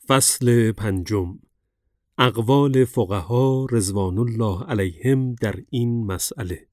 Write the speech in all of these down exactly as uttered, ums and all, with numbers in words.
فصل پنجم. اقوال فقها رضوان الله علیهم در این مسئله.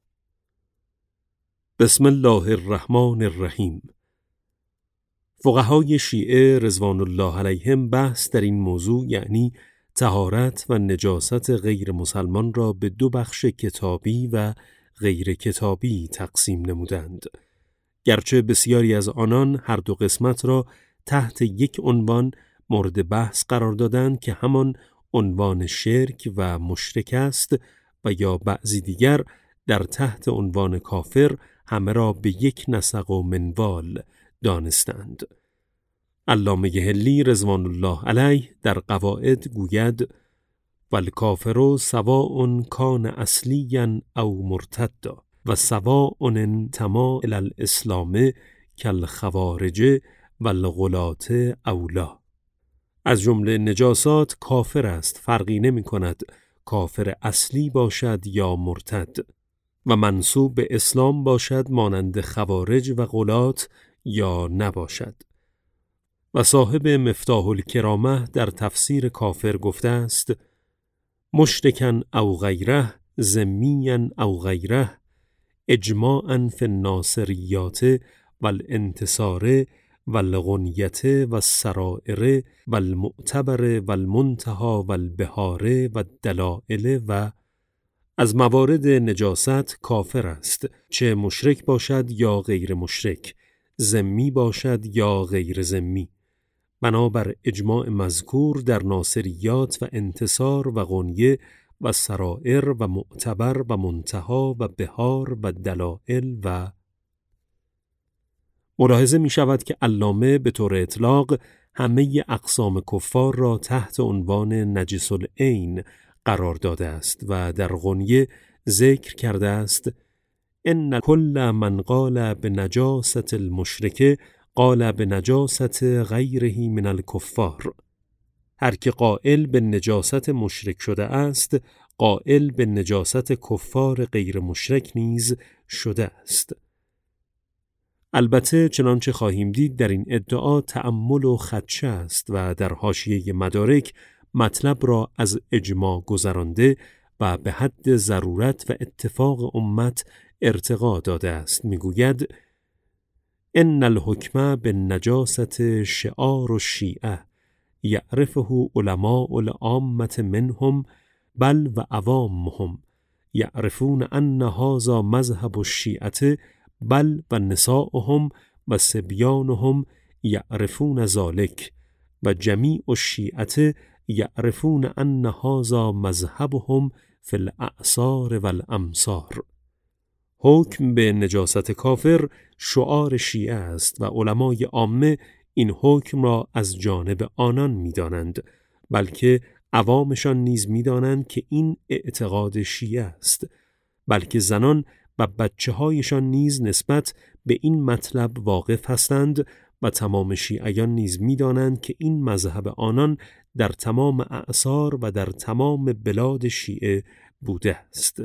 بسم الله الرحمن الرحیم. فقهای شیعه رضوان الله علیهم بحث در این موضوع یعنی طهارت و نجاست غیر مسلمان را به دو بخش کتابی و غیر کتابی تقسیم نمودند، گرچه بسیاری از آنان هر دو قسمت را تحت یک عنوان مورد بحث قرار دادند که همان عنوان شرک و مشرک است و یا بعضی دیگر در تحت عنوان کافر همه را به یک نسق و منوال دانستند. علامه حلی رضوان الله علیه در قواعد گوید والکافر سواء کان اصلیا او مرتدا و سواء انتما الی الاسلام کالخوارج والغلاة اولا. از جمله نجاسات کافر است، فرقی نمی کند کافر اصلی باشد یا مرتد، و منسوب به اسلام باشد مانند خوارج و غلات یا نباشد. و صاحب مفتاح الکرامه در تفسیر کافر گفته است مشرکن او غیره ذمیا او غیره اجماعا فی الناصریات والانتصار والغنیت والسرائر والمعتبر والمنتهى والبهار والدلائل. و از موارد نجاست کافر است، چه مشرک باشد یا غیر مشرک، ذمی باشد یا غیر ذمی، بنابر اجماع مذکور در ناصریات و انتصار و غنیه و سرائر و معتبر و منتهی و بهار و دلائل. و ملاحظه می شود که علامه به طور اطلاق همه اقسام کفار را تحت عنوان نجس العین قرار داده است و در غنیه ذکر کرده است ان کل من قال بنجاست المشرک قال بنجاست غیره من الکفار. هر که قائل به نجاست مشرک شده است قائل به نجاست کفار غیر مشرک نیز شده است. البته چنانچه خواهیم دید در این ادعا تأمل و خدشه است و در حاشیه مدارک مطلب را از اجماع گذرانده و به حد ضرورت و اتفاق امت ارتقا داده است. میگوید ان الحکم بالنجاست شعار الشیعه یعرفه علماء العامة منهم بل و عوامهم یعرفون ان هذا مذهب الشیعه بل و نساؤهم و صبیانهم یعرفون ذلك و جمیع الشیعه یعرفون ان هذا مذهبهم فی الاعصار والامصار. حکم به نجاست کافر شعار شیعه است و علمای عامه این حکم را از جانب آنان می‌دانند، بلکه عوامشان نیز می‌دانند که این اعتقاد شیعه است، بلکه زنان و بچه هایشان نیز نسبت به این مطلب واقف هستند و تمام شیعیان نیز می‌دانند که این مذهب آنان در تمام اعصار و در تمام بلاد شیعه بوده است.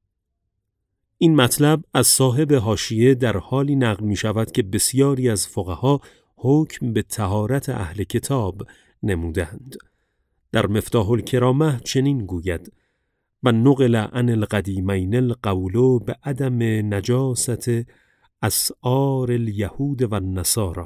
این مطلب از صاحب حاشیه در حالی نقل می شود که بسیاری از فقها حکم به طهارت اهل کتاب نمودند. در مفتاح الکرامه چنین گوید و نقل عن القدیمین القول بعدم نجاست اسعار الیهود و النصارى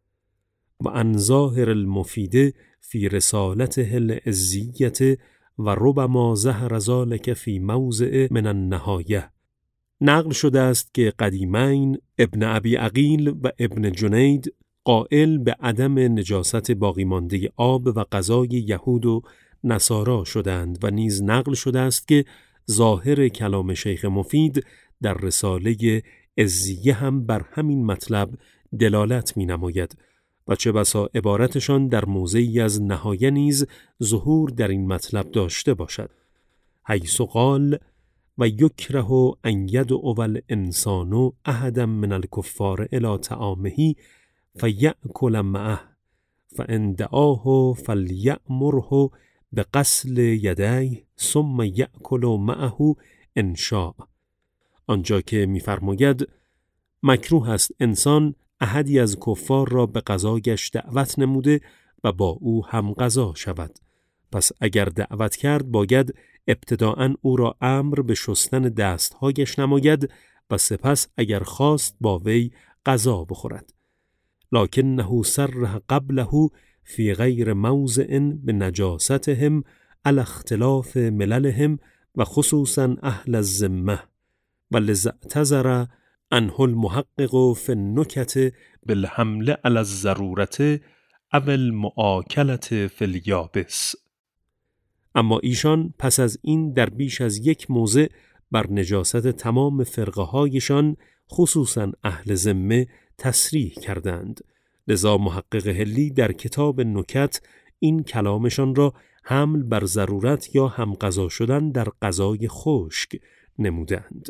و عن ظاهر المفید فی رسالته العزیة و ربما ظهر ذلك فی موضع من النهایه. نقل شده است که قدیمین ابن ابی عقیل و ابن جنید قائل به عدم نجاست باقی مانده آب و غذای یهود و نصارا شدند و نیز نقل شده است که ظاهر کلام شیخ مفید در رساله عزیه هم بر همین مطلب دلالت می نماید و چه بسا عبارتشان در موضعی از نهایه نیز ظهور در این مطلب داشته باشد، حیث قال و یکره ان یدعو الانسان احدا من الکفار الی طعامه فیأکل معه فان دعاه فلیأمره بغسل یدیه ثم یأکل معه ان شاء. آنجا که می‌فرماید مکروه است انسان احدی از کفار را به غذایش دعوت نموده و با او هم غذا شود. پس اگر دعوت کرد باید ابتداءً او را امر به شستن دستهایش نماید و سپس اگر خواست با وی غذا بخورد. لکنه صرح قبله فی غیر موضع بنجاستهم علی اختلاف مللهم و خصوصا اهل الذمه و لذا اعتذر عنه المحقق فی النکت بالحمل علی الضرورة او المؤاکلة فی الیابس. اما ایشان پس از این در بیش از یک موضع بر نجاست تمام فرقه هایشان خصوصا اهل ذمه تصریح کردند. لذا محقق هلی در کتاب نکت این کلامشان را حمل بر ضرورت یا هم غذا شدن در غذای خشک نمودند.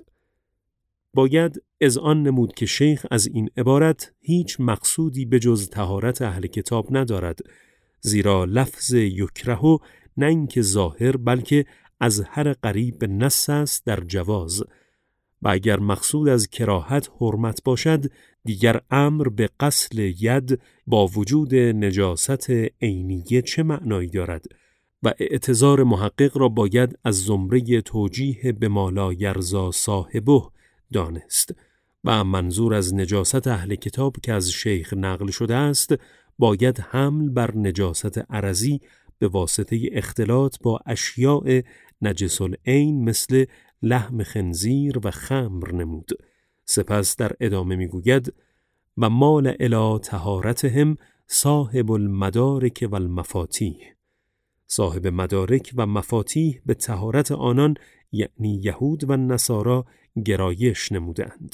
باید اذعان نمود که شیخ از این عبارت هیچ مقصودی به جز طهارت اهل کتاب ندارد، زیرا لفظ یکره نه اینکه ظاهر بلکه از هر قریب نص است در جواز، و اگر مقصود از کراهت حرمت باشد دیگر امر به غسل ید با وجود نجاست عینیه چه معنایی دارد و اعتذار محقق را باید از زمره توجیه به ما لا یرضی صاحبه دانست و منظور از نجاست اهل کتاب که از شیخ نقل شده است باید حمل بر نجاست عرضی به واسطه اختلاط با اشیاء نجس العین مثل لحم خنزیر و خمر نمود. سپس در ادامه میگوید و مال الی طهارتهم صاحب المدارک و المفاتیح. صاحب مدارک و مفاتیح به طهارت آنان یعنی یهود و نصارا گرایش نمودند.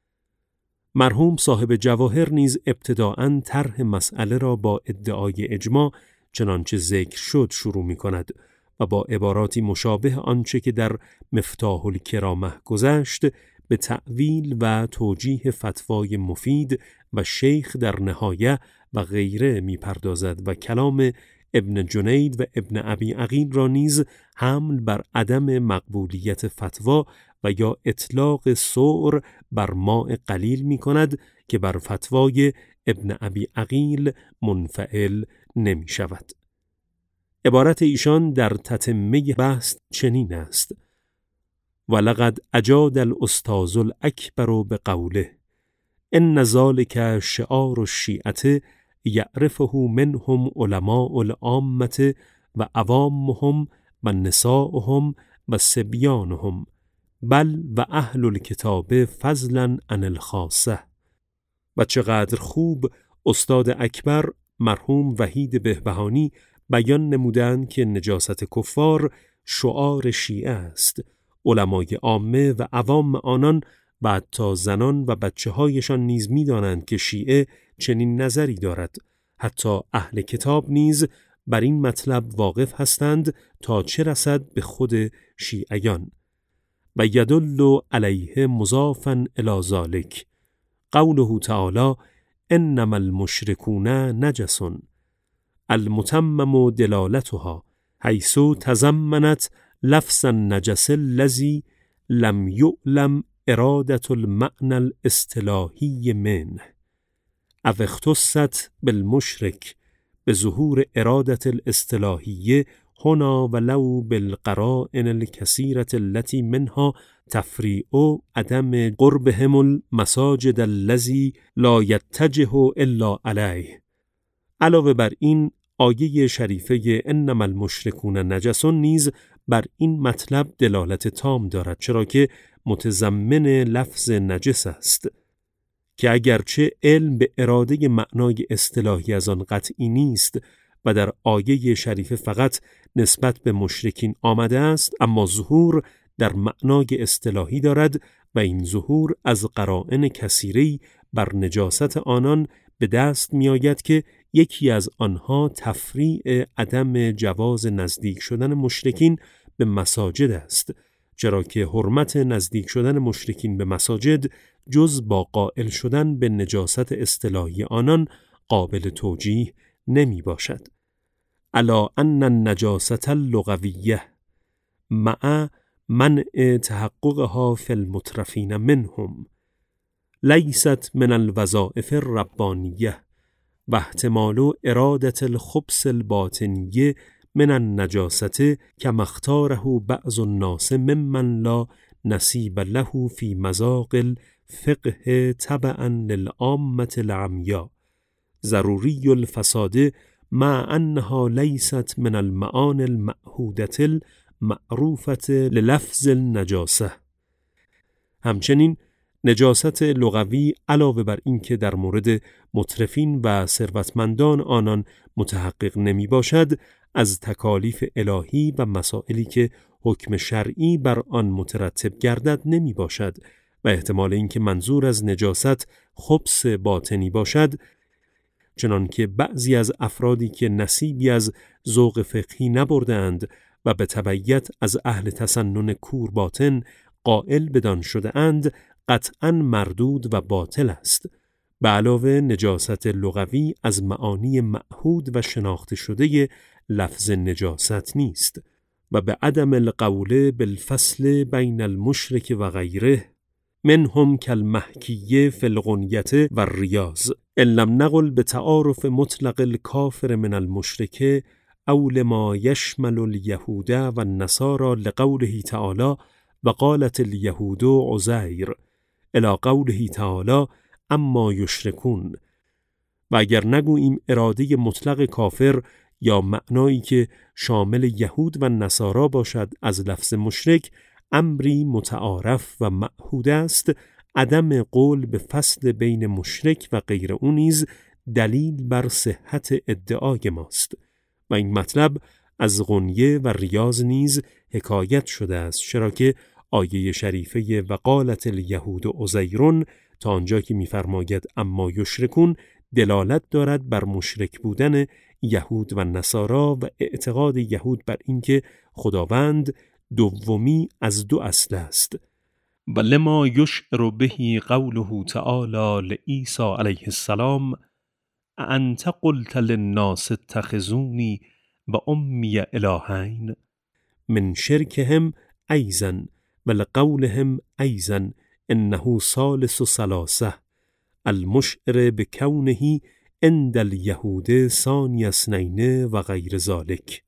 مرحوم صاحب جواهر نیز ابتداءً طرح مسئله را با ادعای اجماع چنانچه ذکر شد شروع می کند و با عباراتی مشابه آنچه که در مفتاح الکرامه گذشت به تأویل و توجیه فتوای مفید و شیخ در نهایه و غیره می پردازد و کلام ابن جنید و ابن ابی عقیل را نیز حمل بر عدم مقبولیت فتوا و یا اطلاق سعر بر ماء قلیل می کند که بر فتوای ابن ابی عقیل منفعل نمی شود. عبارت ایشان در تتمه بحث چنین است: ولقد اجاد الاستاذ الاکبر بقوله ان ذلك شعار الشیعة یعرفه منهم علماء العامة و عوامهم و نساؤهم و صبیانهم بل و اهل الکتاب فضلا عن الخاصه. و چقدر خوب استاد اکبر مرحوم وحید بهبهانی بیان نمودند که نجاست کفار شعار شیعه است. علمای عامه و عوام آنان و حتی زنان و بچه هایشان نیز می دانند که شیعه چنین نظری دارد. حتی اهل کتاب نیز بر این مطلب واقف هستند تا چه رسد به خود شیعیان. و یدل علیه مضافا الی ذلک قوله تعالی انما المشرکون نجس المتمم دلالتها حیث تضمنت لفظ النجس الذی لم یعلم ارادة المعنى الاصطلاحی منه او اختصت بالمشرک بظهور ارادة الاصطلاحیه هنا ولو بالقرائن الكثيرة التي منها تفریع عدم قربهم المساجد الذي لا يتجه الا علیه. علاوه بر این آیه شریفه انما المشرکون نجس نیز بر این مطلب دلالت تام دارد، چرا که متضمن لفظ نجس است که اگرچه علم به اراده معنای اصطلاحی از آن قطعی نیست و در آیه شریفه فقط نسبت به مشرکین آمده است، اما ظهور در معنای اصطلاحی دارد و این ظهور از قرائن کثیری بر نجاست آنان به دست می آید که یکی از آنها تفریع عدم جواز نزدیک شدن مشرکین به مساجد است، چرا که حرمت نزدیک شدن مشرکین به مساجد جز با قائل شدن به نجاست اصطلاحی آنان قابل توجیه نمی باشد. الا ان النجاسة اللغویه مع منع تحققها فی المترفین منهم لیست من الوظائف الربانیه و احتمال ارادت الخبث الباطنی من النجاسة كما اختاره بعض الناس ممن لا نصیب له فی مذاق الفقه تبعا للعامة العمیاء ضروری الفساد مع انها لیست من المعانی المعهودة المعروفة للفظ النجاسة. همچنین نجاست لغوی علاوه بر این که در مورد مترفین و ثروتمندان آنان متحقق نمی باشد، از تکالیف الهی و مسائلی که حکم شرعی بر آن مترتب گردد نمی باشد و احتمال اینکه منظور از نجاست خبث باطنی باشد، چنان که بعضی از افرادی که نصیبی از ذوق فقهی نبردند و به تبعیت از اهل تسنن کور باطن قائل بدان شده اند، قطعاً مردود و باطل است. به علاوه نجاست لغوی از معانی معهود و شناخته شده لفظ نجاست نیست و به عدم القول بالفصل بین المشرک و غیره منهم کالمحکیه فی الغنیة و الریاض ان لم نقل بتعارف مطلق الکافر من المشرک او لما یشمل الیهود و النصارى لقوله تعالی و قالت الیهود عزیر الی قوله تعالی اما یشرکون. و اگر نگوییم اراده مطلق کافر یا معنایی که شامل یهود و نصارا باشد از لفظ مشرک امری متعارف و معهود است، عدم قول به فصل بین مشرک و غیر او نیز دلیل بر صحت ادعای ماست و این مطلب از غنیه و ریاض نیز حکایت شده است، چرا که آیه شریفه و قالت الیهود عزیرون تا آنجا که می‌فرماید اما یشرکون دلالت دارد بر مشرک بودن یهود و نصارا و اعتقاد یهود بر اینکه خداوند دومی از دو اصل است. و لما یشعر به قوله تعالی لعیسی علیه السلام انت قلت للناس اتخذونی و امی الهین من شرکهم ایضا و لقولهم ایضا انه ثالث ثلاثه المشعر بکونه عند الیهود ثانی اثنین و غیر ذلک.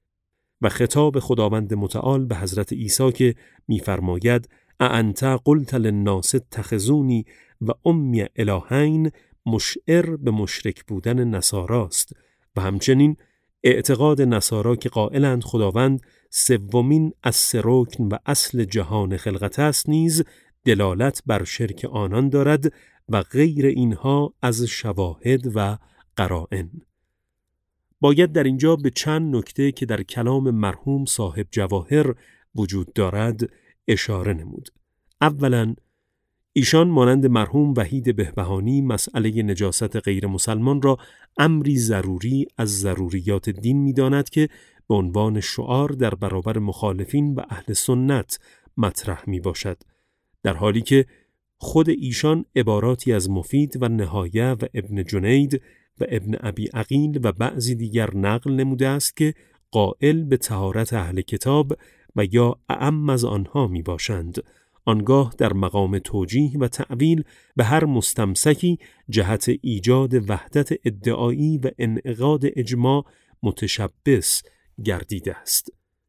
و خطاب خداوند متعال به حضرت عیسی که می‌فرماید اانت قلت للناس اتخذونی و امی الهین مشعر به مشرک بودن نصاراست و همچنین اعتقاد نصارا که قائلند خداوند سومین از سه رکن و اصل جهان خلقت است نیز دلالت بر شرک آنان دارد و غیر اینها از شواهد و قرائن. باید در اینجا به چند نکته که در کلام مرحوم صاحب جواهر وجود دارد اشاره نمود. اولاً ایشان مانند مرحوم وحید بهبهانی مسئله نجاست غیر مسلمان را امری ضروری از ضروریات دین می‌داند که به عنوان شعار در برابر مخالفین و اهل سنت مطرح می‌باشد، در حالی که خود ایشان عباراتی از مفید و نهایه و ابن جنید و ابن ابی عقیل و بعضی دیگر نقل نموده است که قائل به طهارت اهل کتاب و یا اعم از آنها می باشند. آنگاه در مقام توجیه و تعویل به هر مستمسکی جهت ایجاد وحدت ادعایی و انعقاد اجماع متشبث گردیده است.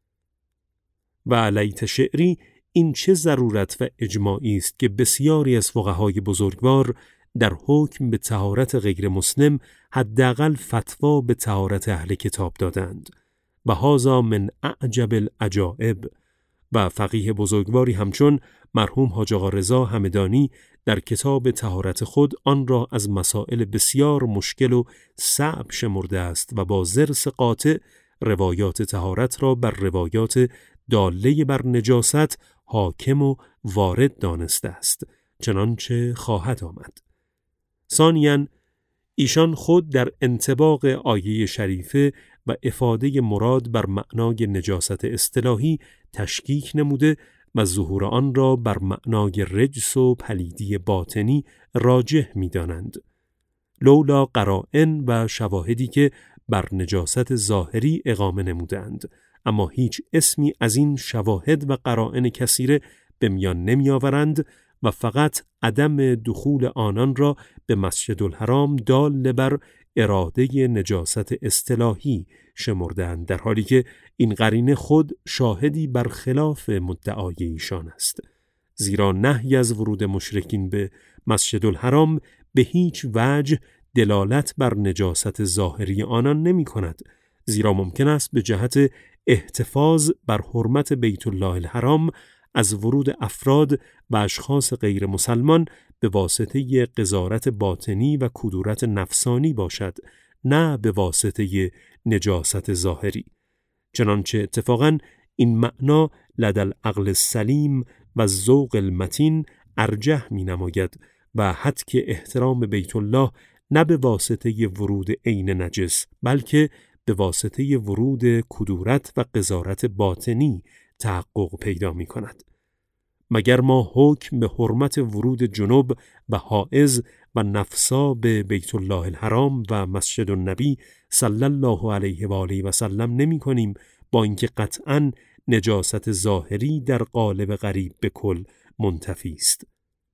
و لیت شعری این چه ضرورت و اجماعی است که بسیاری از فقهای بزرگوار در حکم به طهارت غیر مسلم حداقل فتوا به طهارت اهل کتاب دادند و هذا من اعجب العجائب. و فقیه بزرگواری همچون مرحوم حاج آقا رضا همدانی در کتاب طهارت خود آن را از مسائل بسیار مشکل و صعب شمرده است و با ضرس قاطع روایات طهارت را بر روایات داله بر نجاست حاکم و وارد دانسته است، چنانچه خواهد آمد. ثانیاً ایشان خود در انطباق آیه شریفه و افاده مراد بر معنای نجاست اصطلاحی تشکیک نموده و ظهور آن را بر معنای رجس و پلیدی باطنی راجح می دانند. لولا قرائن و شواهدی که بر نجاست ظاهری اقامه نمودند، اما هیچ اسمی از این شواهد و قرائن کثیره به میان نمی آورند و فقط عدم دخول آنان را به مسجد الحرام دال بر اراده نجاست اصطلاحی شمردند، در حالی که این قرینه خود شاهدی بر خلاف مدعای ایشان است. زیرا نهی از ورود مشرکین به مسجد الحرام به هیچ وجه دلالت بر نجاست ظاهری آنان نمی کند، زیرا ممکن است به جهت احتفاظ بر حرمت بیت الله الحرام از ورود افراد و اشخاص غیر مسلمان به واسطه قذارت باطنی و کدورت نفسانی باشد، نه به واسطه نجاست ظاهری. چنانچه اتفاقاً این معنا لدى العقل السلیم و ذوق المتین ارجح می نماید و حتی که احترام بیت الله نه به واسطه ورود عین نجس، بلکه به واسطه ورود کدورت و قذارت باطنی تحقق پیدا می کند. مگر ما حکم به حرمت ورود جنوب و حائض و نفسا به بیت الله الحرام و مسجد النبی صلی الله علیه و آله و سلم نمی کنیم، با اینکه قطعاً نجاست ظاهری در قالب غریب به کل منتفی است.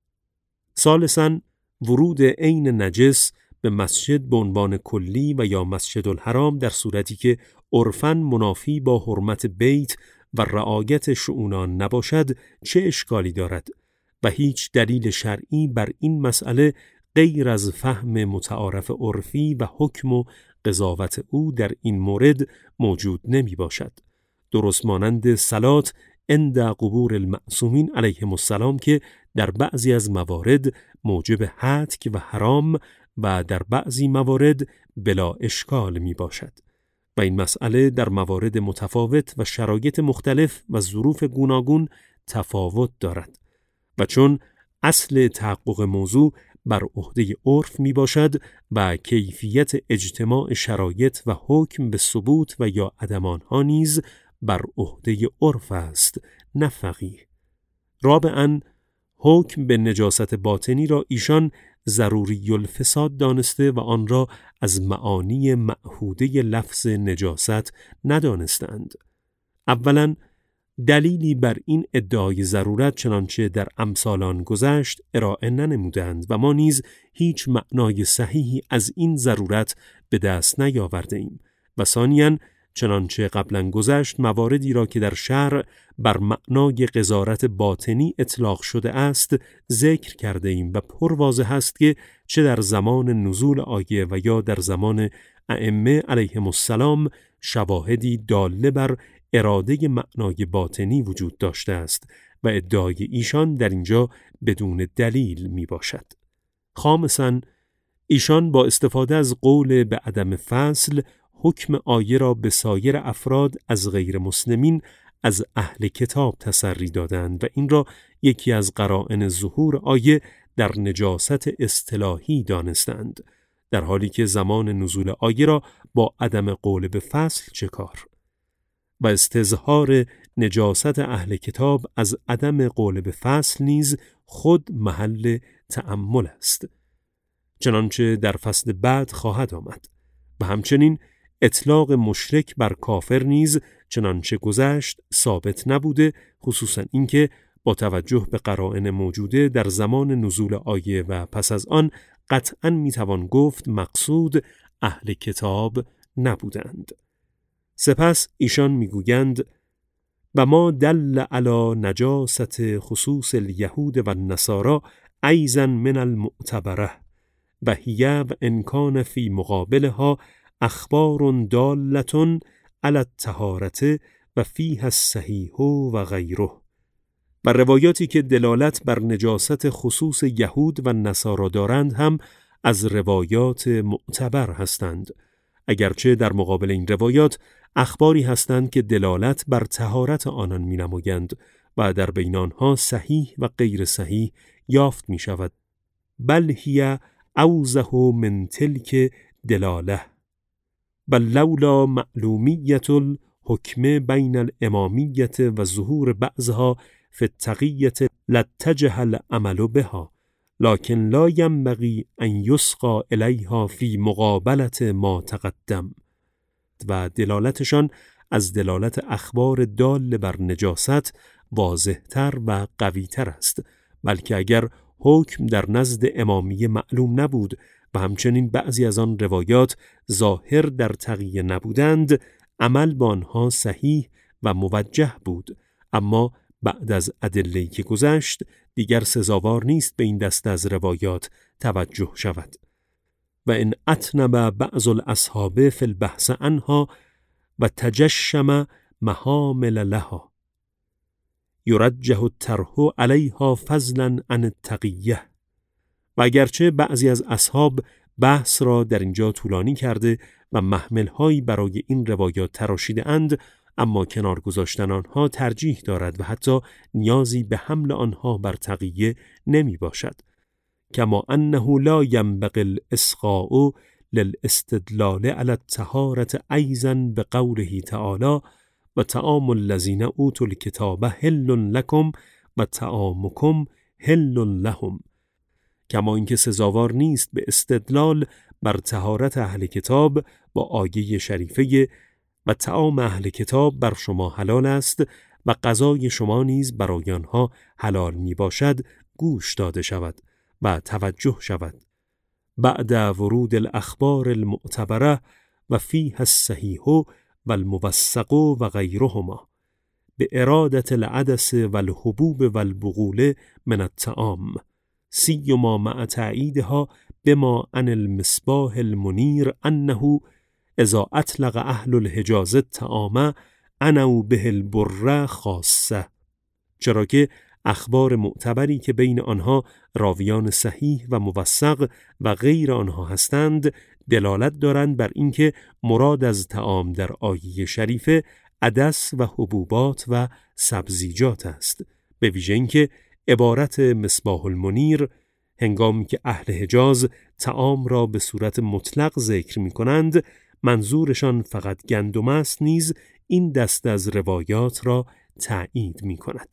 ثالثاً، ورود عین نجس به مسجد به عنوان کلی و یا مسجد الحرام در صورتی که عرفاً منافی با حرمت بیت و رعایت شؤونان نباشد چه اشکالی دارد و هیچ دلیل شرعی بر این مسئله غیر از فهم متعارف عرفی و حکم و قضاوت او در این مورد موجود نمی باشد. درست مانند صلات عند قبور المعصومین علیهم السلام که در بعضی از موارد موجب هتک و حرام و در بعضی موارد بلا اشکال می باشد و این مسئله در موارد متفاوت و شرایط مختلف و ظروف گوناگون تفاوت دارد و چون اصل تحقق موضوع بر عهده عرف می باشد و کیفیت اجتماع شرایط و حکم به ثبوت و یا عدم آنها نیز بر عهده عرف است، نه فقیه. رابعاً، حکم به نجاست باطنی را ایشان ضروری الفساد دانسته و آن را از معانی معهوده لفظ نجاست ندانستند. اولاً، دلیلی بر این ادعای ضرورت چنانچه در امثالان گذشت ارائه ننمودند و ما نیز هیچ معنای صحیحی از این ضرورت به دست نیاورده ایم. و ثانیاً، چنانچه قبلا گذشت مواردی را که در شرع بر معنای قذارت باطنی اطلاق شده است ذکر کرده ایم و پر واضح است که چه در زمان نزول آیه و یا در زمان ائمه علیهم السلام شواهدی داله بر اراده معنای باطنی وجود داشته است و ادعای ایشان در اینجا بدون دلیل می باشد. خامساً، ایشان با استفاده از قول به عدم فصل حکم آیه را به سایر افراد از غیر مسلمین از اهل کتاب تسری دادند و این را یکی از قرائن ظهور آیه در نجاست اصطلاحی دانستند، در حالی که زمان نزول آیه را با عدم قول به فصل چه کار؟ و استظهار نجاست اهل کتاب از عدم قول به فصل نیز خود محل تأمل است، چنانچه در فصل بعد خواهد آمد. و همچنین اطلاق مشرک بر کافر نیز چنانچه گذشت ثابت نبوده، خصوصا اینکه با توجه به قرائن موجوده در زمان نزول آیه و پس از آن قطعاً میتوان گفت مقصود اهل کتاب نبودند. سپس ایشان میگویند و ما دل علی نجاست خصوص الیهود و النصارى ایضا من المعتبره و هی و انکان فی مقابلها اخبار دالة علی الطهارة و فیها الصحیح و غیره. و روایاتی که دلالت بر نجاست خصوص یهود و نصارا دارند هم از روایات معتبر هستند، اگرچه در مقابل این روایات اخباری هستند که دلالت بر طهارت آنان می نمایند و در بین آنها صحیح و غیر صحیح یافت می شود. بل هی اوضح من تلک دلاله بل لولا معلومیت الحکم بین الامامیت و ظهور بعضها فی التقیة لاتجه العمل بها لكن لا ينبغي ان یسقى الیها فی مقابلة ما تقدم. و دلالتشان از دلالت اخبار دال بر نجاست واضح‌تر و قوی‌تر است، بلکه اگر حکم در نزد امامیه معلوم نبود و همچنین بعضی از آن روایات ظاهر در تقیه نبودند، عمل با آنها صحیح و موجه بود، اما بعد از ادله‌ای که گذشت دیگر سزاوار نیست به این دسته از روایات توجه شود. و ان اطنب بعض الاصحاب فی البحث عنها و تجشم محامل لها یرجح الطرح علیها فضلا عن التقیه. و اگرچه بعضی از اصحاب بحث را در اینجا طولانی کرده و محمل‌هایی برای این روایات تراشیده اند، اما کنار گذاشتن آنها ترجیح دارد و حتی نیازی به حمل آنها بر تقیه نمی باشد. کما انه لا ینبغی الاسقاء للاستدلال علی الطهارة ایضا بقوله تعالی و طعام الذین اوتوا الکتاب حل لکم و طعامکم حل لهم. کما اینکه سزاوار نیست به استدلال بر طهارت اهل کتاب با آیه شریفه و طعام اهل کتاب بر شما حلال است و غذای شما نیز برای آنها حلال می باشد گوش داده شود و توجه شود. بعد ورود الاخبار المعتبره و فیها الصحیح و الموثق و غیرهما به ارادت العدس و الحبوب و البغول من الطعام سیما مع تأییدها بما عن المصباح المنیر انه اذا اطلق اهل الحجاز الطعام عنوا به البر خاصه. چرا که اخبار معتبری که بین آنها راویان صحیح و موثق و غیر آنها هستند دلالت دارند بر اینکه مراد از طعام در آیه شریفه عدس و حبوبات و سبزیجات است، به ویژه اینکه عبارت مصباح المنیر هنگامی که اهل حجاز طعام را به صورت مطلق ذکر می کنند منظورشان فقط گندم است نیز این دسته از روایات را تأیید می کند.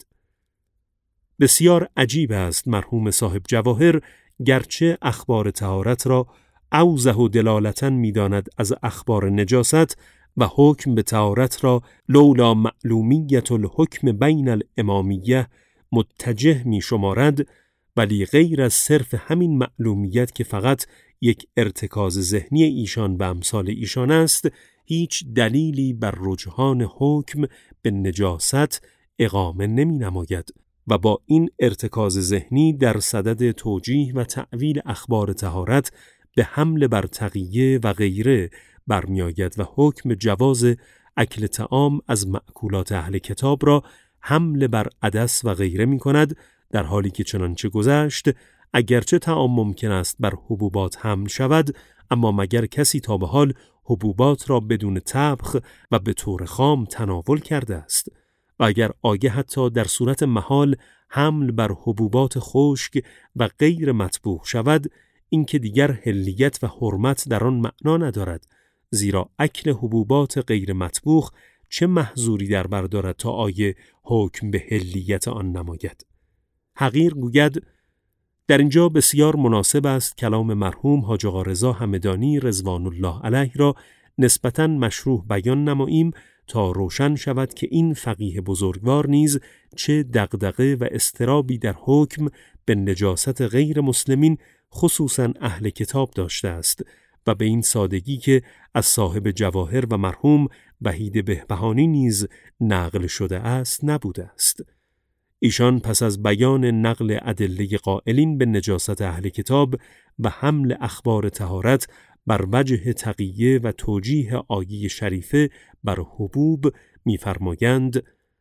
بسیار عجیب است مرحوم صاحب جواهر گرچه اخبار طهارت را اوضح و دلالتاً می داند از اخبار نجاست و حکم به طهارت را لولا معلومیت الحکم بین الامامیه متجه می شمارد، ولی غیر از صرف همین معلومیت که فقط یک ارتکاز ذهنی ایشان و امثال ایشان است هیچ دلیلی بر رجحان حکم به نجاست اقامه نمی نماید و با این ارتکاز ذهنی در صدد توجیه و تأویل اخبار طهارت به حمل بر تقیه و غیره برمی آید و حکم جواز اکل طعام از مأکولات اهل کتاب را حمل بر عدس و غیره می کند، در حالی که چنانچه گذشت اگرچه طعام ممکن است بر حبوبات حمل شود، اما مگر کسی تا به حال حبوبات را بدون طبخ و به طور خام تناول کرده است؟ و اگر آیه حتی در صورت محال حمل بر حبوبات خشک و غیر مطبوخ شود، این که دیگر حلیت و حرمت در آن معنا ندارد، زیرا اکل حبوبات غیر مطبوخ چه محظوری در بر دارد تا آیه حکم به حلیت آن نماید. حقیر گوید در اینجا بسیار مناسب است کلام مرحوم حاج آقا رضا همدانی رضوان الله علیه را نسبتاً مشروح بیان نماییم تا روشن شود که این فقیه بزرگوار نیز چه دغدغه و اضطرابی در حکم به نجاست غیر مسلمین خصوصاً اهل کتاب داشته است و به این سادگی که از صاحب جواهر و مرحوم وحید بهبهانی نیز نقل شده است نبوده است. ایشان پس از بیان نقل ادله قائلین به نجاست اهل کتاب و حمل اخبار طهارت بر وجه تقیه و توجیه آیه شریفه بر حبوب می‌فرمایند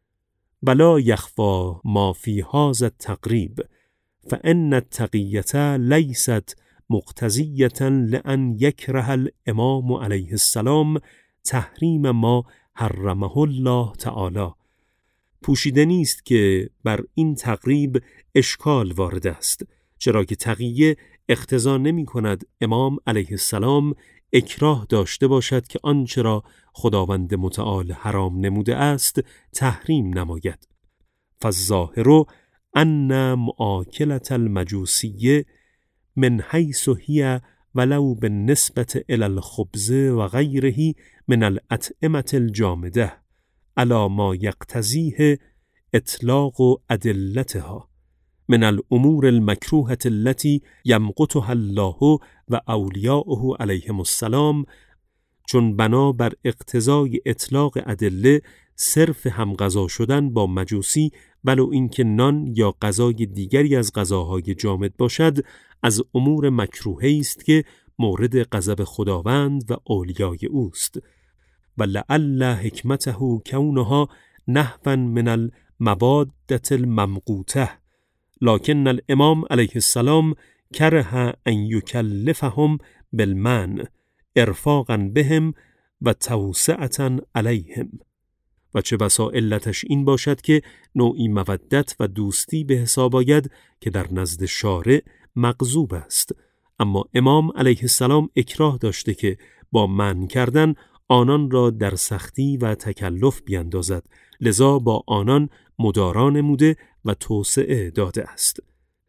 ولا یخفی ما فی هذا التقریب فان التقیة لیست مقتضیة لأن یکره الامام علیه السلام تحریم ما حرمه الله تعالی. پوشیده نیست که بر این تقریب اشکال وارد است، چرا که تقیه اقتضا نمی کند امام علیه السلام اکراه داشته باشد که آنچه را خداوند متعال حرام نموده است تحریم نماید. فالظاهر ان مؤاکلة المجوسیه من حیث هی ولو بالنسبة الی الخبز و غیره من الاطعمة الجامده علی ما یقتضیه اطلاق ادلتها من الامور المکروهة التي یمقتها الله و اولیاؤه علیهم السلام، چون بنا بر اقتضای اطلاق ادله صرف همغذا شدن با مجوسی ولو اینکه نان یا غذای دیگری از غذاهای جامد باشد از امور مکروهه است که مورد غضب خداوند و اولیای اوست و لعل حکمته کونها نحوا من المبادة الممقوته، لكن الامام علیه السلام کره ان یکلفهم بالمنع ارفاقا بهم و توسعة علیهم. و چه بسا علتش این باشد که نوعی مودت و دوستی به حساب آید که در نزد شارع مغضوب است، اما امام علیه السلام اکراه داشته که با منع کردن آنان را در سختی و تکلف بیندازد، لذا با آنان مدارا نموده و توسعه داده است.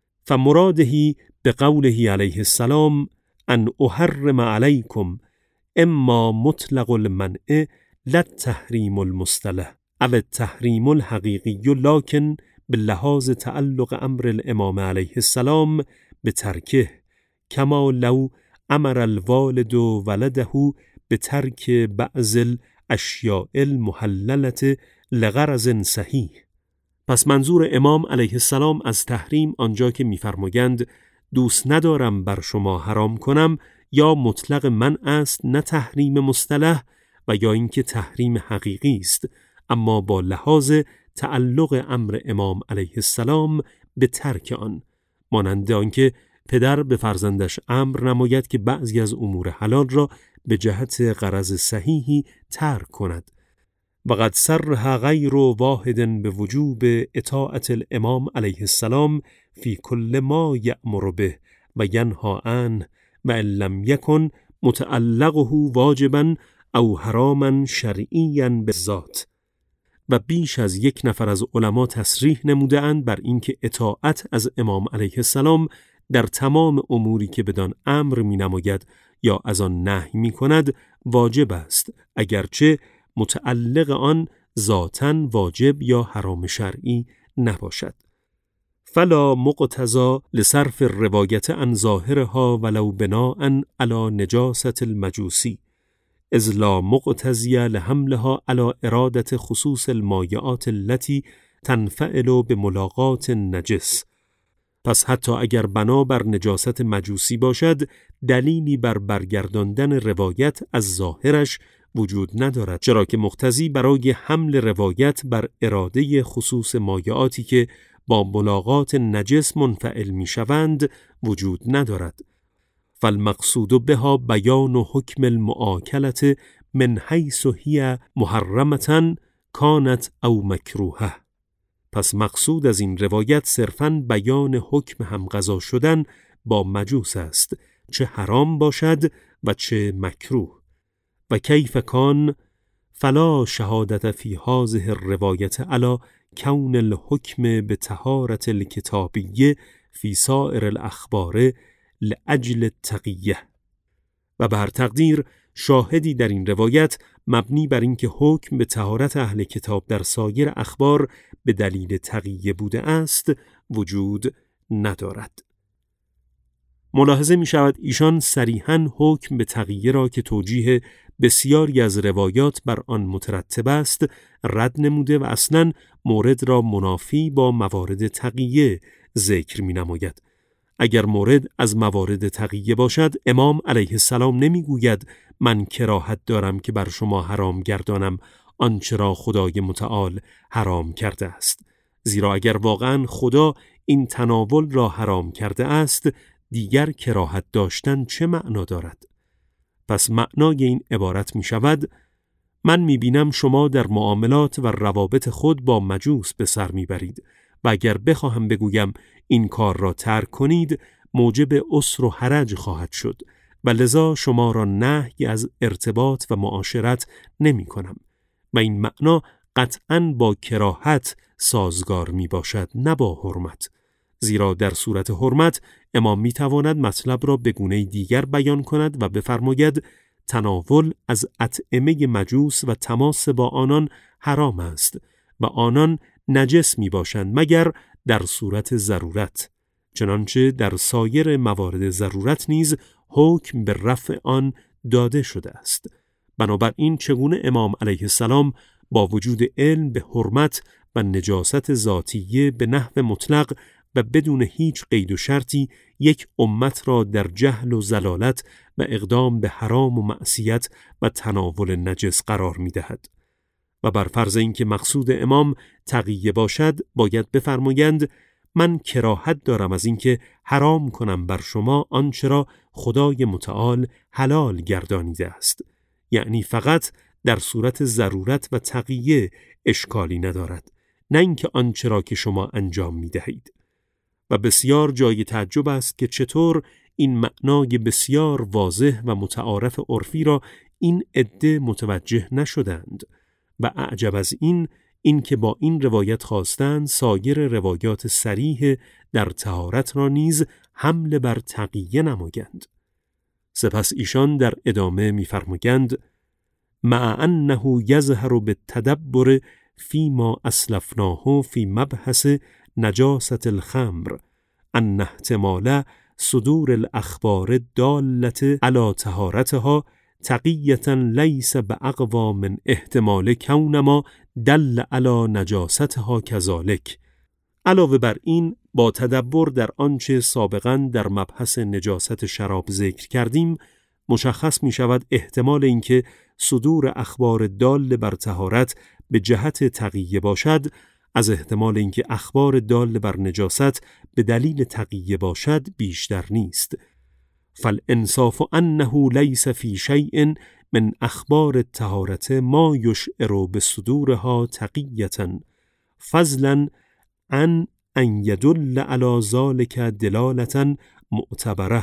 فمراده بقوله علیه السلام ان احرم علیکم اما مطلق المنع لا التحریم المصطلح او التحریم الحقیقی، لکن باللحاظ تعلق امر الامام علیه السلام بترکه، کما لو امر الوالد ولده بترک بعض الاشیاء المحللة لغرض صحیح. پس منظور امام علیه السلام از تحریم آنجا که می‌فرمایند دوست ندارم بر شما حرام کنم، یا مطلق من است نه تحریم مصطلح، و یا اینکه تحریم حقیقی است اما با لحاظ تعلق امر امام علیه السلام به ترک آن، مانند آنکه پدر به فرزندش امر نماید که بعضی از امور حلال را به جهت غرض صحیحی ترک کند. و قد صرح غیر واحد به وجوب اطاعت الامام علیه السلام فی کل ما یأمر به و ینها عنه و ان لم یکن متعلقه واجبا او حراما شرعیا بالذات. و بیش از یک نفر از علما تصریح نموده‌اند بر اینکه اطاعت از امام علیه السلام در تمام اموری که بدان امر می نماید یا از آن نهی می کند واجب است، اگرچه متعلق آن ذاتاً واجب یا حرام شرعی نباشد. فلا مقتضى لصرف الروایت عن ظاهرها ولو بناء على نجاسة المجوسی، اذ لا مقتضی لحملها على ارادة خصوص المایعات التي تنفعل بملاقات النجس. پس حتی اگر بنا بر نجاست مجوسی باشد دلیلی بر برگرداندن روایت از ظاهرش وجود ندارد، چرا که مقتضی برای حمل روایت بر اراده خصوص مایعاتی که با ملاقات نجس منفعل می شوند وجود ندارد. فالمقصود بها بیان حکم المؤاکلة من حیث هی محرمة کانت او مکروهه. پس مقصود از این روایت صرفاً بیان حکم همغذا شدن با مجوس است، چه حرام باشد و چه مکروه. و کیف کان فلا شهادت فی هذه الروایت علی کون الحکم بطهارة الکتابیه فی سائر الاخبار لاجل التقیه. و بر تقدیر شاهدی در این روایت مبنی بر اینکه حکم به طهارت اهل کتاب در سایر اخبار به دلیل تقیه بوده است وجود ندارد. ملاحظه می شود ایشان صریحاً حکم به تقیه را که توجیه بسیاری از روایات بر آن مترتب است رد نموده و اصلاً مورد را منافی با موارد تقیه ذکر می نماید. اگر مورد از موارد تقیه باشد امام علیه السلام نمی گوید من کراهت دارم که بر شما حرام گردانم آنچه را خدای متعال حرام کرده است، زیرا اگر واقعاً خدا این تناول را حرام کرده است دیگر کراهت داشتن چه معنا دارد؟ پس معنای این عبارت می شود من می بینم شما در معاملات و روابط خود با مجوس به سر می برید و اگر بخواهم بگویم این کار را ترک کنید موجب عسر و حرج خواهد شد و لذا شما را نهی از ارتباط و معاشرت نمی کنم و این معنا قطعاً با کراهت سازگار می باشد نه با حرمت، زیرا در صورت حرمت امام می تواند مطلب را به گونه دیگر بیان کند و بفرماید تناول از اطعمه مجوس و تماس با آنان حرام است و آنان نجس می باشند مگر در صورت ضرورت، چنانچه در سایر موارد ضرورت نیز حکم به رفع آن داده شده است. بنابراین چگونه امام علیه السلام با وجود علم به حرمت و نجاست ذاتیه به نحو مطلق و بدون هیچ قید و شرطی یک امت را در جهل و ضلالت و اقدام به حرام و معصیت و تناول نجس قرار می دهد؟ و بر فرض اینکه مقصود امام تقیه باشد، باید بفرمایند من کراهت دارم از اینکه حرام کنم بر شما آنچه را خدای متعال حلال گردانیده است. یعنی فقط در صورت ضرورت و تقیه اشکالی ندارد، نه اینکه آنچه را که شما انجام می دهید. و بسیار جای تعجب است که چطور این معنای بسیار واضح و متعارف عرفی را این عده متوجه نشدند. و اعجب از این این که با این روایت خواستند سایر روایات صریح در طهارت را نیز حمل بر تقیه نمایند. سپس ایشان در ادامه می‌فرمایند مع انه یظهر بالتدبر فيما اسلفناه في مبحث نجاسة الخمر ان احتمال صدور الاخبار الدالة على طهارتها تقیة لیس باقوی من احتمال کون ما دل علی نجاستها کذالک. علاوه بر این، با تدبر در آنچه سابقاً در مبحث نجاست شراب ذکر کردیم، مشخص می شود احتمال اینکه صدور اخبار دال بر طهارت به جهت تقیه باشد از احتمال اینکه اخبار دال بر نجاست به دلیل تقیه باشد بیشتر نیست. فالانصاف انه لیس فی شیء من اخبار الطهارة ما یشعر بصدورها تقیة فضلا عن ان يدل على ذلك دلالة معتبرة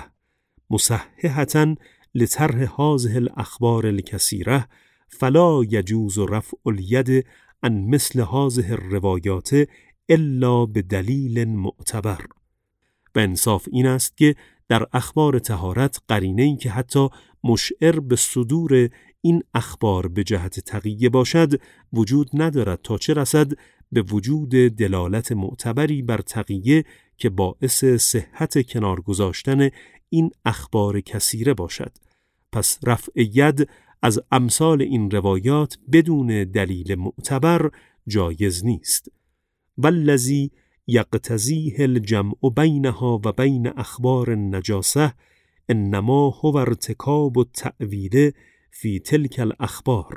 مصححة لطرح هذه الاخبار الكثيرة فلا يجوز رفع اليد عن مثل هذه الروایات الا بدلیل معتبر. و انصاف این است که در اخبار طهارت قرینه‌ای که حتی مشعر به صدور این اخبار به جهت تقیه باشد وجود ندارد تا چه رسد به وجود دلالت معتبری بر تقیه که باعث صحت کنار گذاشتن این اخبار کثیره باشد. پس رفع ید از امثال این روایات بدون دلیل معتبر جایز نیست. والذی یقتضیه الجمع بینها و بین اخبار النجاسه انما هو ارتکاب التأویل فی تلک الاخبار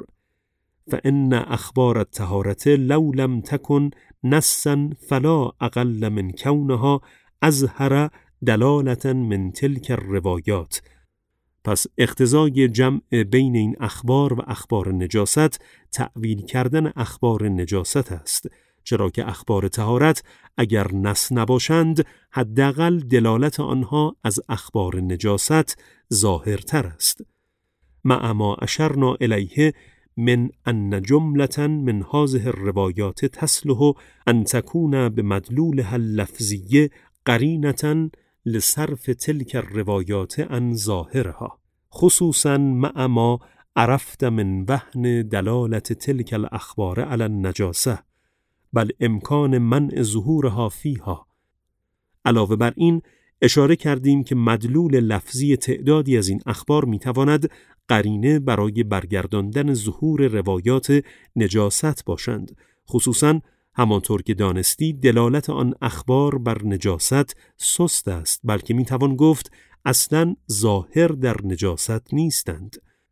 فان اخبار الطهارة لو لم تكن نصا فلا اقل من کونها اظهر دلالة من تلک الروایات. پس اقتضای جمع بین این اخبار و اخبار نجاست تأویل کردن اخبار نجاست است، چرا که اخبار طهارت اگر نص نباشند حداقل دلالت آنها از اخبار نجاست ظاهرتر است. مع ما اشرنا الیه من ان جملة من هذه الروایات تصلح ان تكون بمدلولها اللفظی قرینة لصرف تلك الروایات عن ظاهرها، خصوصا مع ما عرفت من وهن دلالة تلك الاخبار على النجاسه بل امکان منع ظهورها فیها. علاوه بر این اشاره کردیم که مدلول لفظی تعدادی از این اخبار میتواند قرینه برای برگرداندن ظهور روایات نجاست باشند، خصوصاً همانطور که دانستی دلالت آن اخبار بر نجاست سست است، بلکه میتوان گفت اصلاً ظاهر در نجاست نیستند.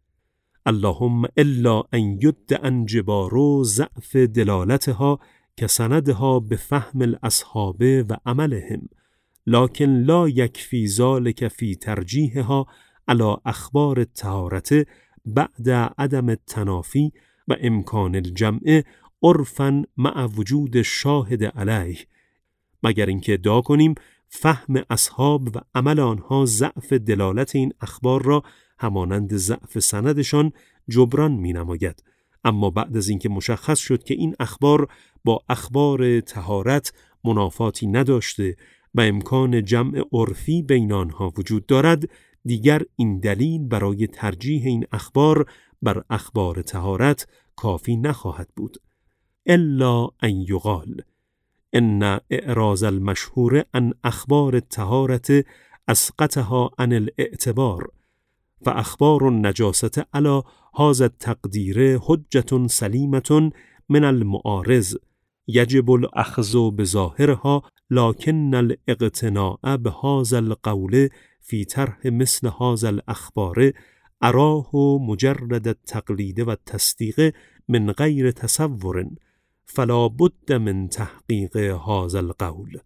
اللهم الا ان یدعی انجبار ضعف دلالتها كسندها بفهم الاصحاب و عملهم لكن لا يكفي ذلك في ترجيحها على اخبار الطهارة بعد عدم التنافي و امکان الجمع عرفا مع وجود شاهد علیه، مگر اینکه ادعا کنیم فهم اصحاب و عمل آنها ضعف دلالت این اخبار را همانند ضعف سندشان جبران می نماید. اما بعد از اینکه مشخص شد که این اخبار با اخبار طهارت منافاتی نداشته و امکان جمع عرفی بین آنها وجود دارد، دیگر این دلیل برای ترجیح این اخبار بر اخبار طهارت کافی نخواهد بود. الا ان یقال ان اعراض المشهور عن اخبار الطهارة اسقطها عن الاعتبار فاخبار النجاسة على هذا التقدیر حجة سلیمة من المعارض یجب الاخذ بظاهرها لكن الاقتناع بهذا القول في طرح مثل هذا الاخبار اراه مجرد التقلید و التصدیق من غیر تصور فلا بد من تحقیق هذا القول.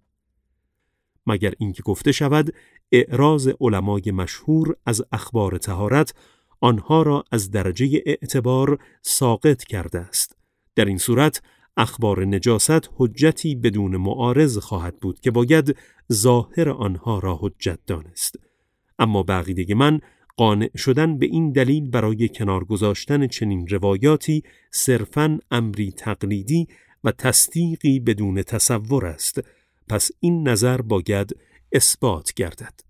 مگر اینکه گفته شود اعراض علمای مشهور از اخبار طهارت آنها را از درجه اعتبار ساقط کرده است. در این صورت اخبار نجاست حجتی بدون معارض خواهد بود که باید ظاهر آنها را حجت دانست. اما بقیده من قانع شدن به این دلیل برای کنار گذاشتن چنین روایاتی صرفاً امری تقلیدی و تصدیقی بدون تصور است. پس این نظر باید اثبات گردد.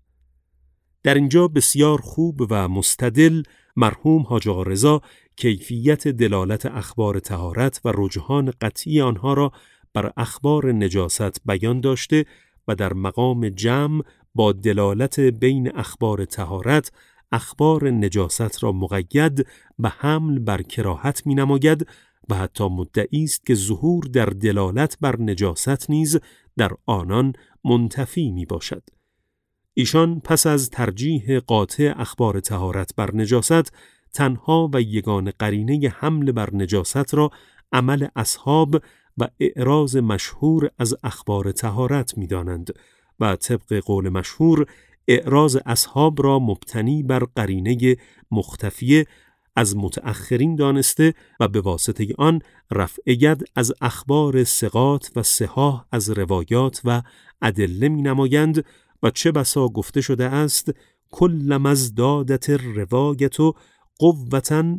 در اینجا بسیار خوب و مستدل مرحوم حاج آقا رضا کیفیت دلالت اخبار طهارت و رجحان قطعی آنها را بر اخبار نجاست بیان داشته و در مقام جمع با دلالت بین اخبار طهارت اخبار نجاست را مقید به حمل بر کراهت می نماید و حتی مدعی است که ظهور در دلالت بر نجاست نیز در آنان منتفی می باشد. ایشان پس از ترجیح قاطع اخبار طهارت بر نجاست تنها و یگان قرینه حمل بر نجاست را عمل اصحاب و اعراض مشهور از اخبار طهارت می دانند و طبق قول مشهور اعراض اصحاب را مبتنی بر قرینه مختفیه از متأخرین دانسته و به واسطه آن رفع ید از اخبار ثقات و صحاح از روایات و ادله می نمایند و چه بسا گفته شده است کلما ازدادت الروایت قوة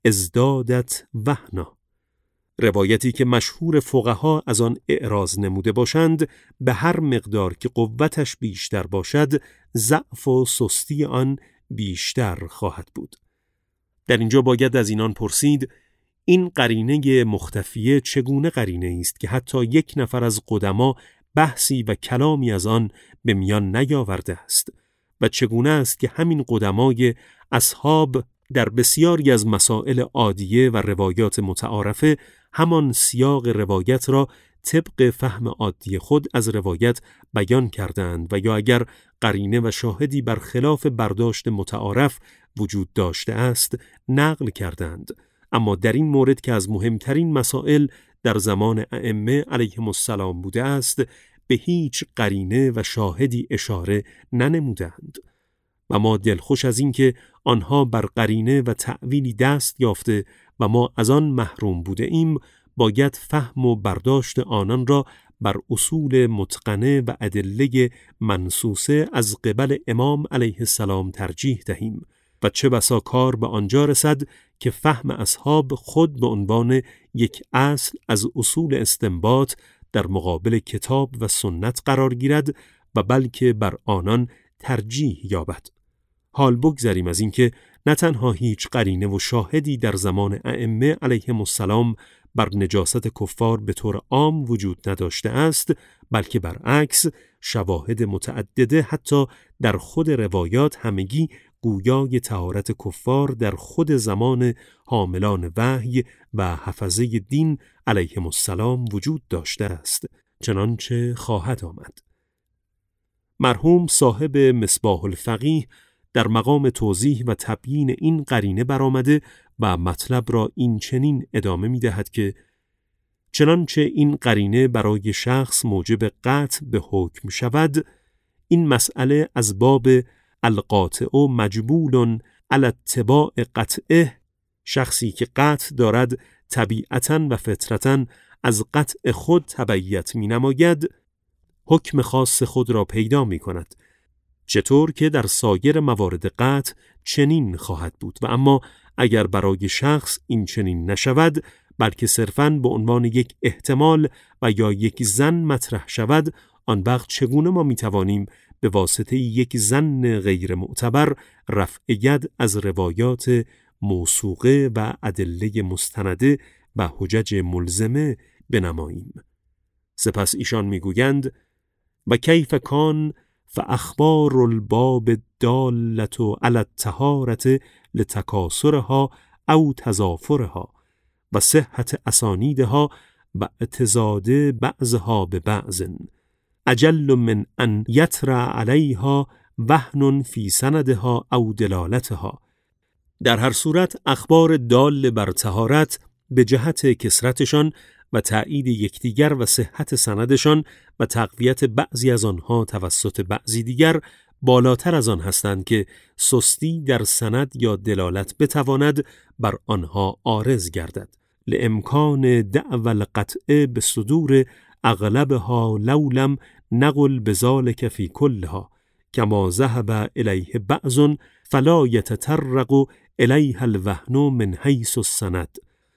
ازدادت وهنا. روایتی که مشهور فقها از آن اعراض نموده باشند به هر مقدار که قوتش بیشتر باشد ضعف و سستی آن بیشتر خواهد بود. در اینجا باید از اینان پرسید این قرینه مختفیه چگونه قرینه است که حتی یک نفر از قدما بحثی و کلامی از آن به میان نیاورده است و چگونه است که همین قدمای اصحاب در بسیاری از مسائل عادیه و روایات متعارفه همان سیاق روایت را طبق فهم عادی خود از روایت بیان کردند و یا اگر قرینه و شاهدی بر خلاف برداشت متعارف وجود داشته است نقل کردند. اما در این مورد که از مهمترین مسائل در زمان ائمه علیهم السلام بوده است به هیچ قرینه و شاهدی اشاره ننمودند و ما دلخوش از این که آنها بر قرینه و تأویلی دست یافته و ما از آن محروم بوده ایم باید فهم و برداشت آنان را بر اصول متقنه و ادله منصوصه از قبل امام علیه السلام ترجیح دهیم و چه بسا کار به آنجا رسد که فهم اصحاب خود به عنوان یک اصل از اصول استنباط در مقابل کتاب و سنت قرار گیرد و بلکه بر آنان ترجیح یابد. حال بگذریم از اینکه نه تنها هیچ قرینه و شاهدی در زمان ائمه علیهم السلام بر نجاست کفار به طور عام وجود نداشته است، بلکه برعکس شواهد متعدده حتی در خود روایات همگی گویای طهارت کفار در خود زمان حاملان وحی و حفظه دین علیهم السلام وجود داشته است، چنانچه خواهد آمد. مرحوم صاحب مصباح الفقیه در مقام توضیح و تبیین این قرینه برآمده و مطلب را این چنین ادامه می دهد که چنانچه این قرینه برای شخص موجب قطع به حکم شود، این مسئله از باب القاطع و مجبول علی اتباع قطعه، شخصی که قطع دارد طبیعتاً و فطرتاً از قطع خود تبعیت می نماید، حکم خاص خود را پیدا می کند، چطور که در سایر موارد قطع چنین خواهد بود. و اما اگر برای شخص این چنین نشود، بلکه صرفاً به عنوان یک احتمال و یا یک ظن مطرح شود، آن وقت چگونه ما می توانیم به واسطه یک ظن غیر معتبر رفع ید از روایات موثوقه و ادله مستنده و حجج ملزمه بنماییم؟ سپس ایشان میگویند و کیف کان فاخبار الباب الدالة علی الطهارة لتکاثرها او تضافرها و صحت اسانیدها و اعتضاد بعضها به بعض اجل من ان یطرأ علیها وهن فی سندها او دلالتها. در هر صورت اخبار دال بر طهارت به جهت کثرتشان و تأیید یکدیگر و صحت سندشان و تقویت بعضی از آنها توسط بعضی دیگر بالاتر از آن هستند که سستی در سند یا دلالت بتواند بر آنها عارض گردد. لامکان دعوی القطع به صدور اغلبها لولم نقل بذلک فی کلها کما ذهب الیه بعض فلا یتطرق الیها الوهن من حیث السند.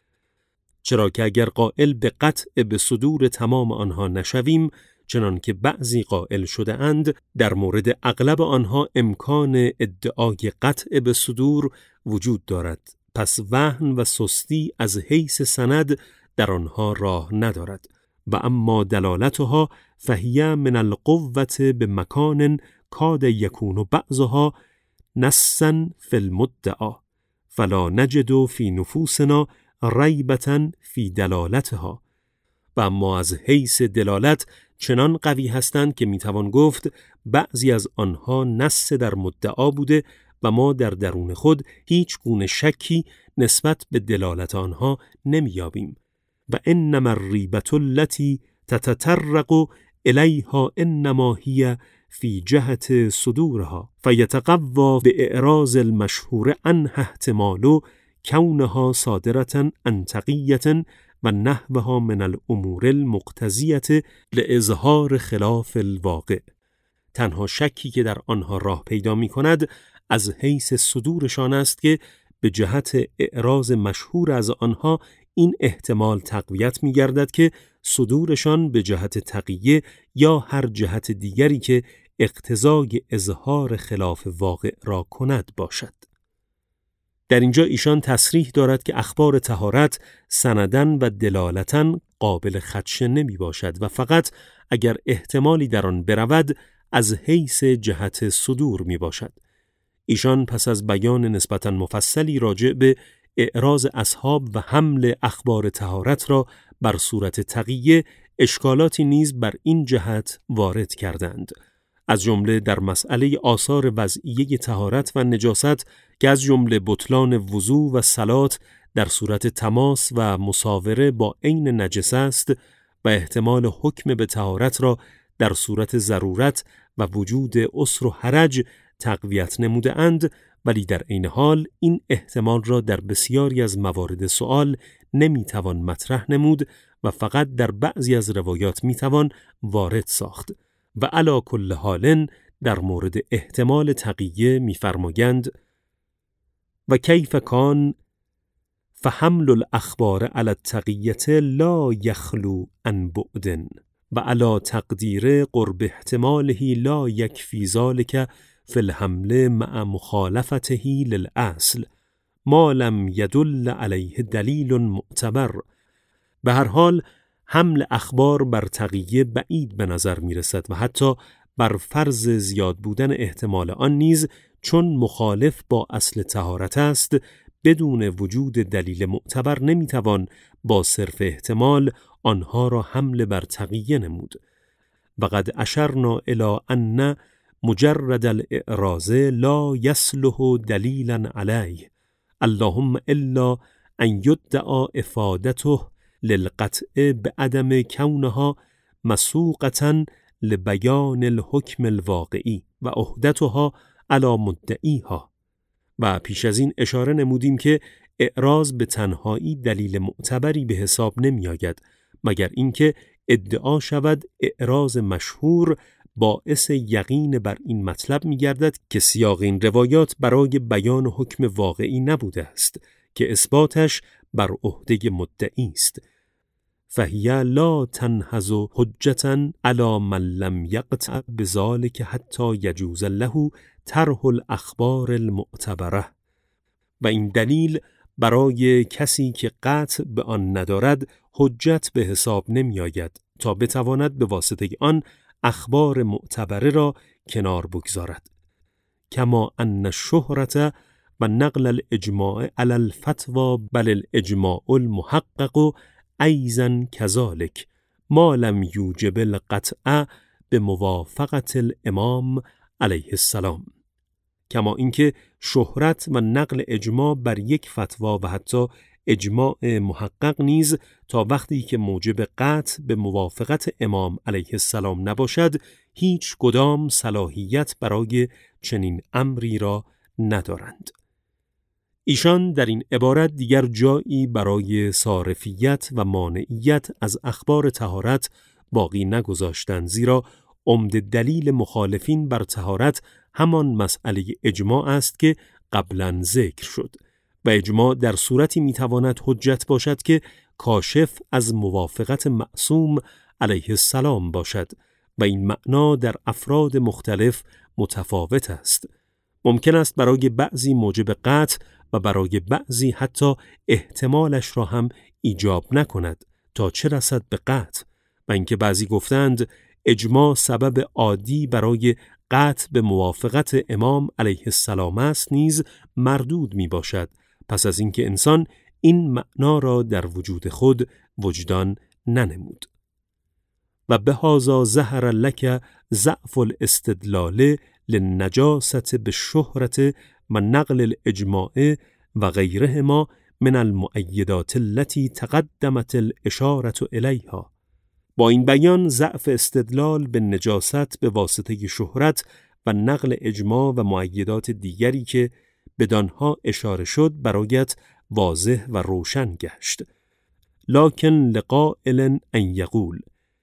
چرا که اگر قائل به قطع به صدور تمام آنها نشویم، چنان که بعضی قائل شده اند، در مورد اغلب آنها امکان ادعای قطع به صدور وجود دارد. پس وهن و سستی از حیث سند در آنها راه ندارد. و اما دلالتها فهیه من القوة به مکان کاد یکون بعضها نصا فی المدعا فلا نجد فی نفوسنا ریبة فی دلالتها. و اما از حیث دلالت چنان قوی هستند که میتوان گفت بعضی از آنها نص در مدعا بوده و ما در درون خود هیچ گونه شکی نسبت به دلالت آنها نمیابیم. و انما الریبة التي تتطرق الیها انما هی فی جهت صدورها فیتقوی به اعراض المشهور عنها احتمال کونها صادرة عن تقیة و نحوها من الامور المقتضیة لاظهار خلاف الواقع. تنها شکی که در آنها راه پیدا می کند از حیث صدورشان است که به جهت اعراض مشهور از آنها این احتمال تقویت می گردد که صدورشان به جهت تقیه یا هر جهت دیگری که اقتضای اظهار خلاف واقع را کند باشد. در اینجا ایشان تصریح دارد که اخبار طهارت سندن و دلالتن قابل خدشه نمی باشد و فقط اگر احتمالی در آن برود از حیث جهت صدور می باشد. ایشان پس از بیان نسبتاً مفصلی راجع به اعراض اصحاب و حمل اخبار طهارت را بر صورت تقیه، اشکالاتی نیز بر این جهت وارد کردند. از جمله در مسئله آثار وضعیه طهارت و نجاست که از جمله بطلان وضو و صلات در صورت تماس و مصاوره با عین نجس است و احتمال حکم به طهارت را در صورت ضرورت و وجود عسر و حرج تقویت نموده اند، ولی در عین حال این احتمال را در بسیاری از موارد سؤال نمیتوان مطرح نمود و فقط در بعضی از روایات میتوان وارد ساخت. و علی کل حال در مورد احتمال تقیه میفرمایند و کیف کان فحمل الاخبار علی التقیه لا یخلو عن بعد و علی تقدیر قرب احتماله لا یکفی ذلک فی الحمل مع مخالفته للاصل ما لم یدل علیه دلیل معتبر. به هر حال حمل اخبار بر تقیه بعید به نظر می رسد و حتی بر فرض زیاد بودن احتمال آن نیز چون مخالف با اصل طهارت است بدون وجود دلیل معتبر نمی توان با صرف احتمال آنها را حمل بر تقیه نمود. و قد اشرنا الی ان مجرد الاعراض لا یصلح دلیلا علیه اللهم الا ان یدعا افادته للقطع بعدم کونها مسوقة لبیان الحکم الواقعی و عهدتها علی مدعیها. و پیش از این اشاره نمودیم که اعراض به تنهایی دلیل معتبری به حساب نمی آید مگر اینکه ادعا شود اعراض مشهور باعث یقین بر این مطلب می گردد که سیاق این روایات برای بیان حکم واقعی نبوده است که اثباتش بر عهده مدعی است. فهی لا تنهض حجة علی من لم یقطع بذلک حتی یجوز له طرح الاخبار المعتبره. و این دلیل برای کسی که قطع به آن ندارد حجت به حساب نمی آید تا بتواند به واسطه آن اخبار معتبره را کنار بگذارد. کما ان الشهرت و نقل الاجماع علی الفتوى بل الاجماع المحقق ایضا کذالک ما لم یوجب القطع به موافقت الامام علیه السلام. کما اینکه شهرت و نقل اجماع بر یک فتوا و حتی اجماع محقق نیز تا وقتی که موجب قطع به موافقت امام علیه السلام نباشد هیچ کدام صلاحیت برای چنین امری را ندارند. ایشان در این عبارت دیگر جایی برای صارفیت و مانعیت از اخبار طهارت باقی نگذاشتند، زیرا عمده دلیل مخالفین بر طهارت همان مسئله اجماع است که قبلا ذکر شد و اجماع در صورتی میتواند حجت باشد که کاشف از موافقت معصوم علیه السلام باشد و این معنا در افراد مختلف متفاوت است. ممکن است برای بعضی موجب قطع و برای بعضی حتی احتمالش را هم ایجاب نکند تا چه رسد به قطع، و اینکه بعضی گفتند اجماع سبب عادی برای قطع به موافقت امام علیه السلام است نیز مردود می باشد، پس از اینکه انسان این معنا را در وجود خود وجدان ننمود. و به هذا ظهر لک ضعف الاستدلال للنجاست بالشهرة و نقل الاجماع و غیرهما من المؤیدات التي تقدمت الاشارة الیها. با این بیان ضعف استدلال به نجاست به واسطه شهرت و نقل اجماع و مؤیدات دیگری که بدانها اشاره شد برایت واضح و روشن گشت. لکن لقائل ان یقول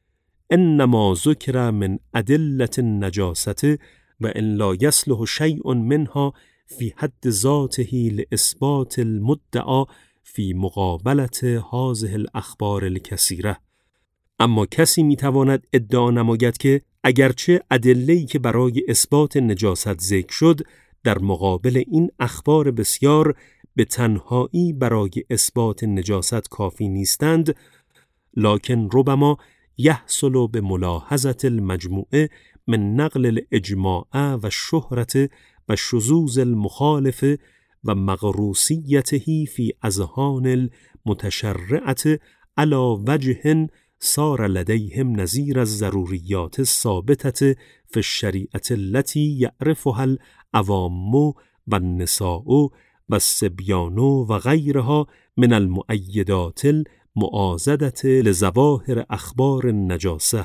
انما ذکر من ادلة النجاسة و ان لا یصلح شیء منها فی حد ذاته لاثبات المدعا فی مقابلة هذه الاخبار الکثیره. اما کسی میتواند ادعا نماید که اگرچه ادله‌ای که برای اثبات نجاست ذکر شد در مقابل این اخبار بسیار به تنهایی برای اثبات نجاست کافی نیستند، لکن ربما یحصل به ملاحظه المجموعه من نقل الاجماع و شهرت و شذوذ المخالف و مغروسیته فی اذهان المتشرعه علی وجه صار لديهم نظیر الضروریات الثابتة في الشریعة التي يعرفها العوام و النساء و الصبیان و غیرها من المؤیدات المعاضدة لظواهر اخبار النجاسة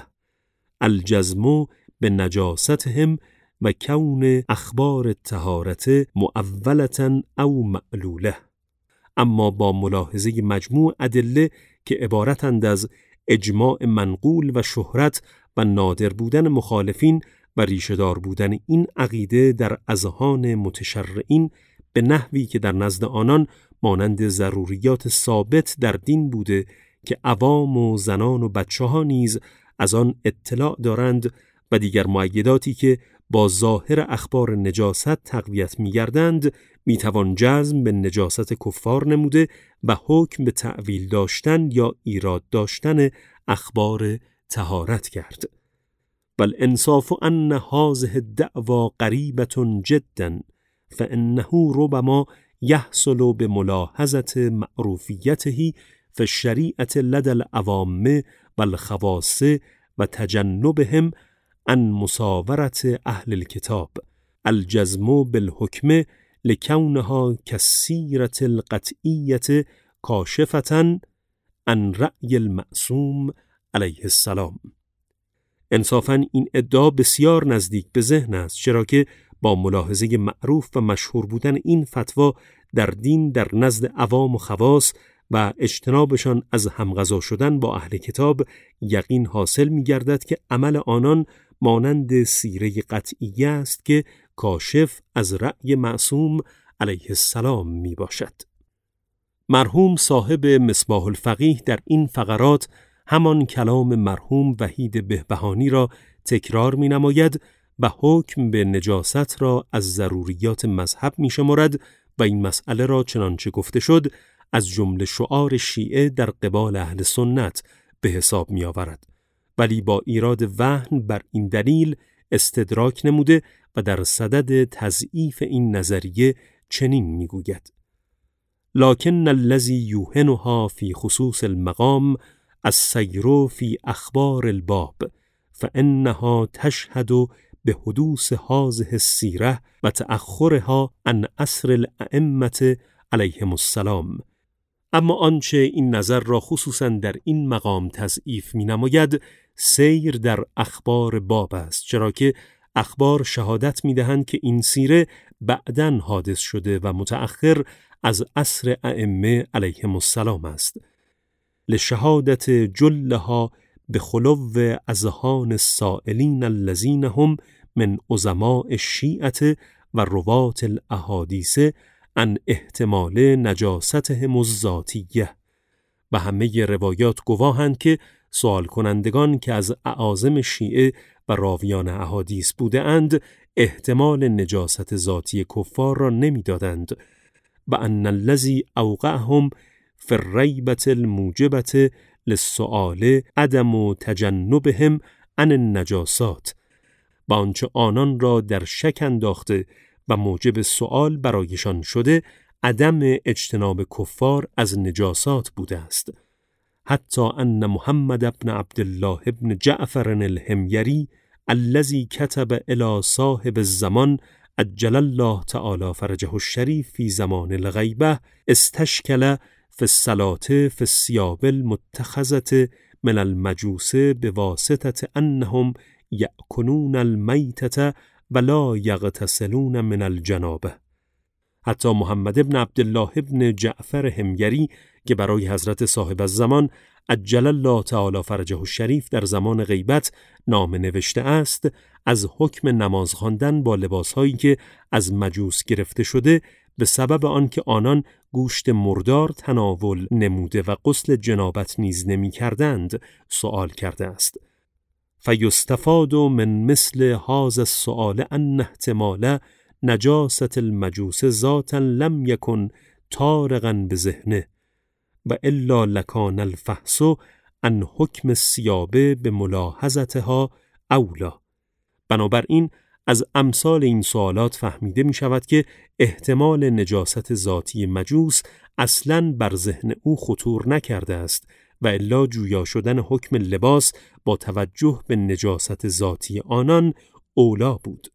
الجزم بنجاستهم و کون اخبار الطهارة مؤولة او معلوله. اما با ملاحظه مجموع ادله که عبارتند از اجماع منقول و شهرت و نادر بودن مخالفین و ریشه‌دار بودن این عقیده در اذهان متشرعین به نحوی که در نزد آنان مانند ضروریات ثابت در دین بوده که عوام و زنان و بچه ها نیز از آن اطلاع دارند و دیگر مؤیداتی که با ظاهر اخبار نجاست تقویت می‌گردند، میتوان جزم به نجاست کفار نموده و حکم به تأویل داشتن یا ایراد داشتن اخبار طهارت کرد. والانصاف ان هذه الدعوى قریبة جدا فانه ربما یحصل بملاحظة معروفیته فی الشریعة لدى العوام والخواص و تجنبهم عن مساورة اهل الكتاب الجزم بالحکم لکونها کثیرة القطعیة کاشفة عن رأی المعصوم علیه السلام. انصافاً این ادعا بسیار نزدیک به ذهن است، چرا که با ملاحظه معروف و مشهور بودن این فتوا در دین در نزد عوام و خواص و اجتنابشان از همغذا شدن با اهل کتاب یقین حاصل می گردد که عمل آنان مانند سیره قطعیه است که کاشف از رأی معصوم علیه السلام می باشد. مرحوم صاحب مصباح الفقیه در این فقرات همان کلام مرحوم وحید بهبهانی را تکرار می نماید و حکم به نجاست را از ضروریات مذهب می شمارد و این مسئله را چنانچه گفته شد از جمله شعار شیعه در قبال اهل سنت به حساب می آورد ولی با ایراد وهن بر این دلیل استدراک نموده و در صدد تضعیف این نظریه چنین میگوید: لكن الذي يوهنها في خصوص المقام السير في أخبار الباب فإنها تشهد بحدوث هذه السيرة وتأخرها عن عصر الأئمة علیهم السلام. اما آنچه این نظر را خصوصاً در این مقام تضعیف می نماید سیر در اخبار باب است، چرا که اخبار شهادت می دهند که این سیره بعداً حادث شده و متأخر از عصر ائمه علیهم السلام است. لشهادت جلها بخلو اذهان السائلین الذین هم من عظماء الشیعة و رواة الاحادیث عن احتمال نجاستهم الذاتیه. و همه روایات گواهند که سوال کنندگان که از اعاظم شیعه و راویان احادیث بوده اند احتمال نجاست ذاتی کفار را نمی دادند و ان الذی اوقعهم فی الریبة الموجبة للسؤال عدم تجنبهم عن النجاسات، و آنچه آنان را در شک انداخته و موجب سؤال برایشان شده عدم اجتناب کفار از نجاسات بوده است. حتی ان محمد بن عبدالله بن جعفر الحمیری الذي كتب الى صاحب الزمان عجل الله تعالی فرجه الشریف فی زمان الغیبه استشکل فی الصلاة فی الثیاب المتخذة من المجوس بواسطة انهم یأکلون المیتة ولا یغتسلون من الجنابه. حتی محمد بن عبدالله بن جعفر حمیری که برای حضرت صاحب الزمان عجل الله تعالی فرجه الشریف در زمان غیبت نامه نوشته است، از حکم نماز خواندن با لباسهایی که از مجوس گرفته شده به سبب آنکه آنان گوشت مردار تناول نموده و غسل جنابت نیز نمی کردند سؤال کرده است. فیستفاد من مثل هذا السؤال ان احتمال نجاست المجوس ذاتا لم یکن طارقا بذهنه و الا لکان الفحص عن حکم الثیاب بملاحظتها اولا. بنابراین از امثال این سوالات فهمیده می شود که احتمال نجاست ذاتی مجوس اصلاً بر ذهن او خطور نکرده است و الا جویا شدن حکم لباس با توجه به نجاست ذاتی آنان اولا بود.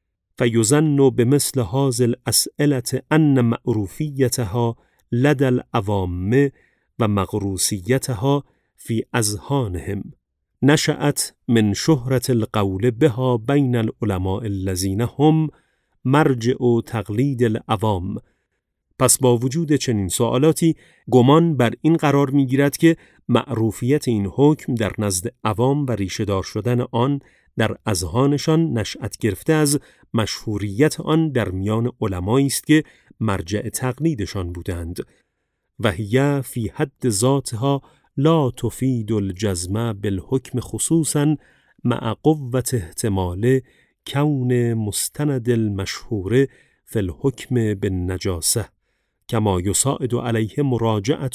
فیظن بمثل هذه الاسئله ان معروفیتها لدى العوام و مغروسیتها فی اذهانهم نشأت من شهرت القول بها بین العلماء الذین هم مرجع تقلید العوام. پس با وجود چنین سوالاتی گمان بر این قرار می گیرد که معروفیت این حکم در نزد عوام و ریشه‌دار شدن آن در اذهانشان نشأت گرفته از مشهوریت آن در میان علمایی است که مرجع تقلیدشان بودند و هی فی حد ذاتها لا تفید الجزم بالحکم خصوصا مع قوة احتمال کون مستند المشهور فی الحکم بالنجاسه کما یساعد علیه مراجعة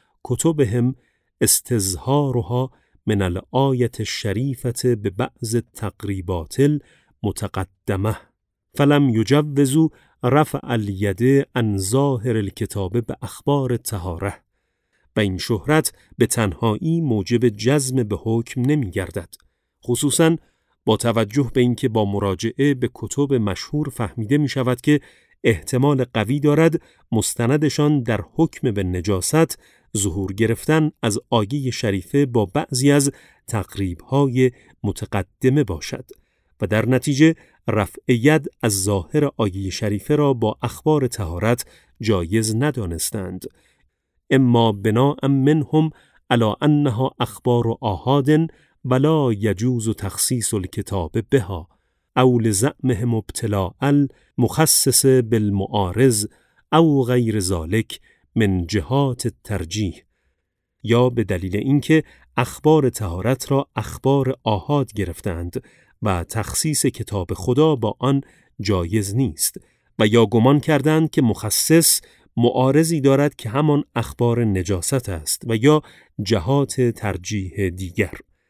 کتبهم استظهارها من الآیة الشریفة ببعض التقریبات المتقدمه فلم یجوزوا رفع الید عن ظاهر الکتاب به اخبار الطهاره. و این شهرت به تنهایی موجب جزم به حکم نمی گردد، خصوصاً با توجه به اینکه با مراجعه به کتب مشهور فهمیده می شود که احتمال قوی دارد مستندشان در حکم به نجاست ظهور گرفتن از آیه شریفه با بعضی از تقریب‌های متقدمه باشد و در نتیجه رفع ید از ظاهر آیه شریفه را با اخبار طهارت جایز ندانستند، اما بناء منهم علی انها اخبار آحاد ولا یجوز تخصیص الکتاب بها او لزعمهم ابتلاء المخصص بالمعارض او غیر ذلك من جهات الترجیح، یا به دلیل اینکه اخبار طهارت را اخبار آحاد گرفتند و تخصیص کتاب خدا با آن جایز نیست، و یا گمان کردند که مخصص معارضی دارد که همان اخبار نجاست است و یا جهات ترجیح دیگر.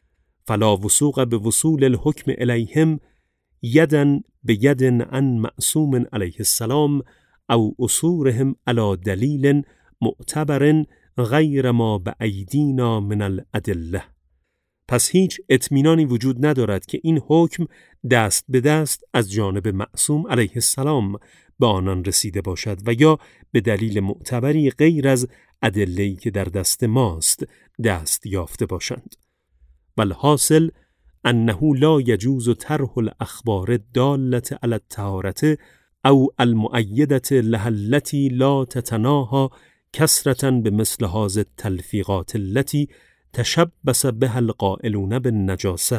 فلا وثوق به وصول الحکم الیهم یدن به یدن عن معصوم علیه السلام او اصورهم علی دلیل معتبر غیر ما به ایدینا من الادله. پس هیچ اطمینانی وجود ندارد که این حکم دست به دست از جانب معصوم علیه السلام به آنان رسیده باشد و یا به دلیل معتبری غیر از ادله‌ای که در دست ماست دست یافته باشند. والحاصل انه لا یجوز طرح الاخبار الدالة علی الطهارة او المؤیدة لها التي لا تتناهى کثرة بمثل هذه التلفیقات التي تشبث بها القائلون بالنجاسة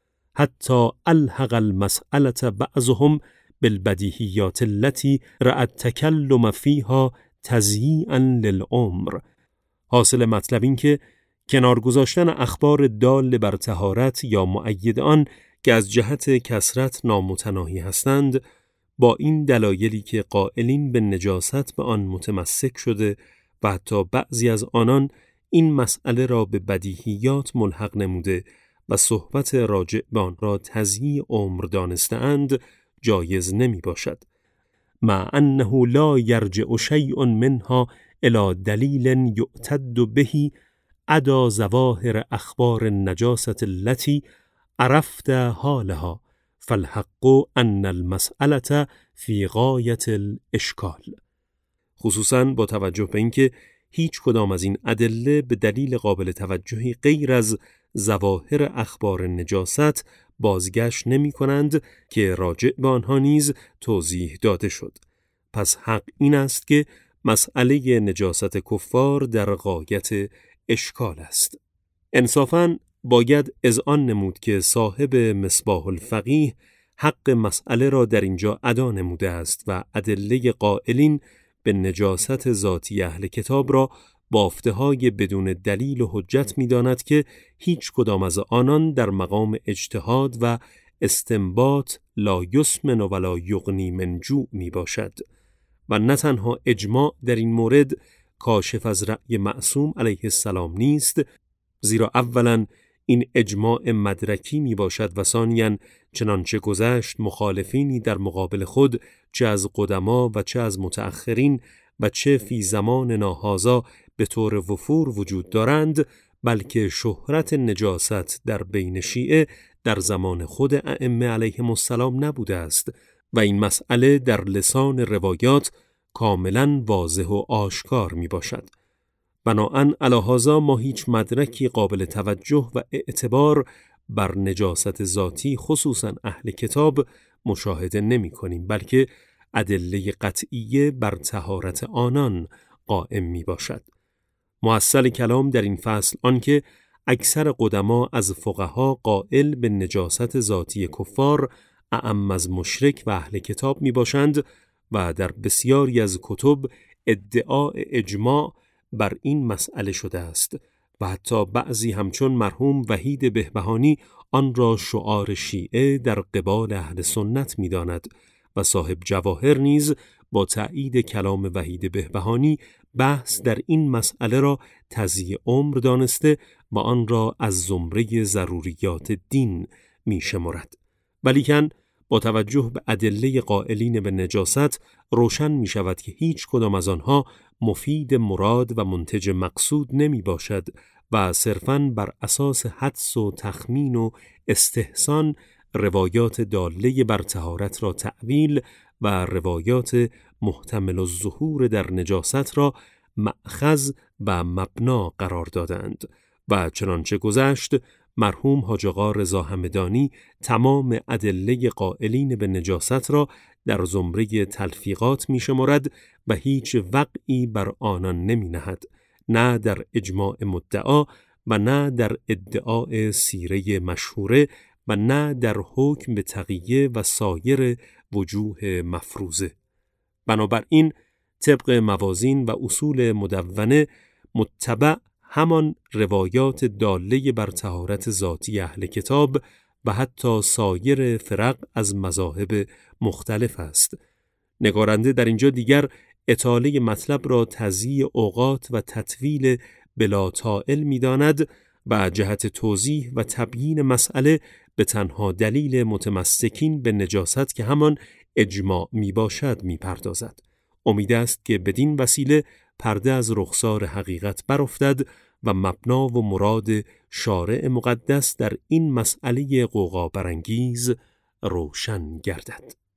حتى الحق المسألة بعضهم بالبدیهیات التي رأى التکلم فيها تضییعا للعمر. حاصل مطلب این که کنار گذاشتن اخبار دال بر طهارت یا مؤید آن که از جهت کثرت نامتناهی هستند با این دلایلی که قائلین به نجاست به آن متمسک شده و حتی بعضی از آنان این مسئله را به بدیهیات ملحق نموده و صحبت راجع به آن را تضییع عمر دانسته‌اند جایز نمی باشد. مع انه لا یرجع شیء منها الی دلیل یعتد به عدا ظواهر اخبار النجاسة التي عرفت حالها فالحق ان المسألة فی غایت الاشکال. خصوصاً با توجه به اینکه هیچ کدام از این ادله به دلیل قابل توجهی غیر از ظواهر اخبار نجاست بازگشت نمی کنند که راجع به آنها نیز توضیح داده شد. پس حق این است که مسئله نجاست کفار در غایت اشکال است. انصافاً باید اذعان نمود که صاحب مصباح الفقیه حق مسئله را در اینجا ادا نموده است و ادله قائلین به نجاست ذاتی اهل کتاب را بافته‌های بدون دلیل و حجت می‌داند که هیچ کدام از آنان در مقام اجتهاد و استنباط لا یسمن و لا یغنی من جوع میباشد و نه تنها اجماع در این مورد کاشف از رأی معصوم علیه السلام نیست، زیرا اولاً این اجماع مدرکی می باشد و ثانیاً چنانچه گذشت مخالفینی در مقابل خود چه از قدما و چه از متأخرین و چه فی زمان ناهازا به طور وفور وجود دارند، بلکه شهرت نجاست در بین شیعه در زمان خود ائمه علیهم السلام نبوده است و این مسئله در لسان روایات کاملاً واضح و آشکار می باشد. بناهن علی هذا ما هیچ مدرکی قابل توجه و اعتبار بر نجاست ذاتی خصوصاً اهل کتاب مشاهده نمی کنیم، بلکه ادله قطعیه بر طهارت آنان قائم می باشد. محصل کلام در این فصل آنکه اکثر قدما از فقها قائل به نجاست ذاتی کفار اعم از مشرک و اهل کتاب می باشند و در بسیاری از کتب ادعاء اجماع بر این مسئله شده است و حتی بعضی همچون مرحوم وحید بهبهانی آن را شعار شیعه در قبال اهل سنت می داند و صاحب جواهر نیز با تأیید کلام وحید بهبهانی بحث در این مسئله را تضییع عمر دانسته و آن را از زمره ضروریات دین می شمرد. ولیکن با توجه به ادله قائلین به نجاست روشن می شود که هیچ کدام از آنها مفید مراد و منتج مقصود نمی باشد و صرفاً بر اساس حدس و تخمین و استحسان روایات داله بر طهارت را تأویل و روایات محتمل الظهور در نجاست را مأخذ و مبنا قرار دادند و چنانچه گذشت مرحوم حاج آقا رضا همدانی تمام ادله قائلین به نجاست را در زمره تلفیقات می شمارد و هیچ وقعی بر آنان نمی نهد، نه در اجماع مدعا و نه در ادعاء سیره مشهوره و نه در حکم به تقیه و سایر وجوه مفروضه. بنابراین طبق موازین و اصول مدونه متبع همان روایات داله بر طهارت ذاتی اهل کتاب و حتی سایر فرق از مذاهب مختلف است. نگارنده در اینجا دیگر اطاله مطلب را تضییع اوقات و تطویل بلا طائل می داند و جهت توضیح و تبیین مسئله به تنها دلیل متمسکین به نجاست که همان اجماع می باشد می پردازد. امید است که بدین وسیله پرده از رخسار حقیقت برافتد و مبنا و مراد شارع مقدس در این مسئله غوغا برانگیز روشن گردد.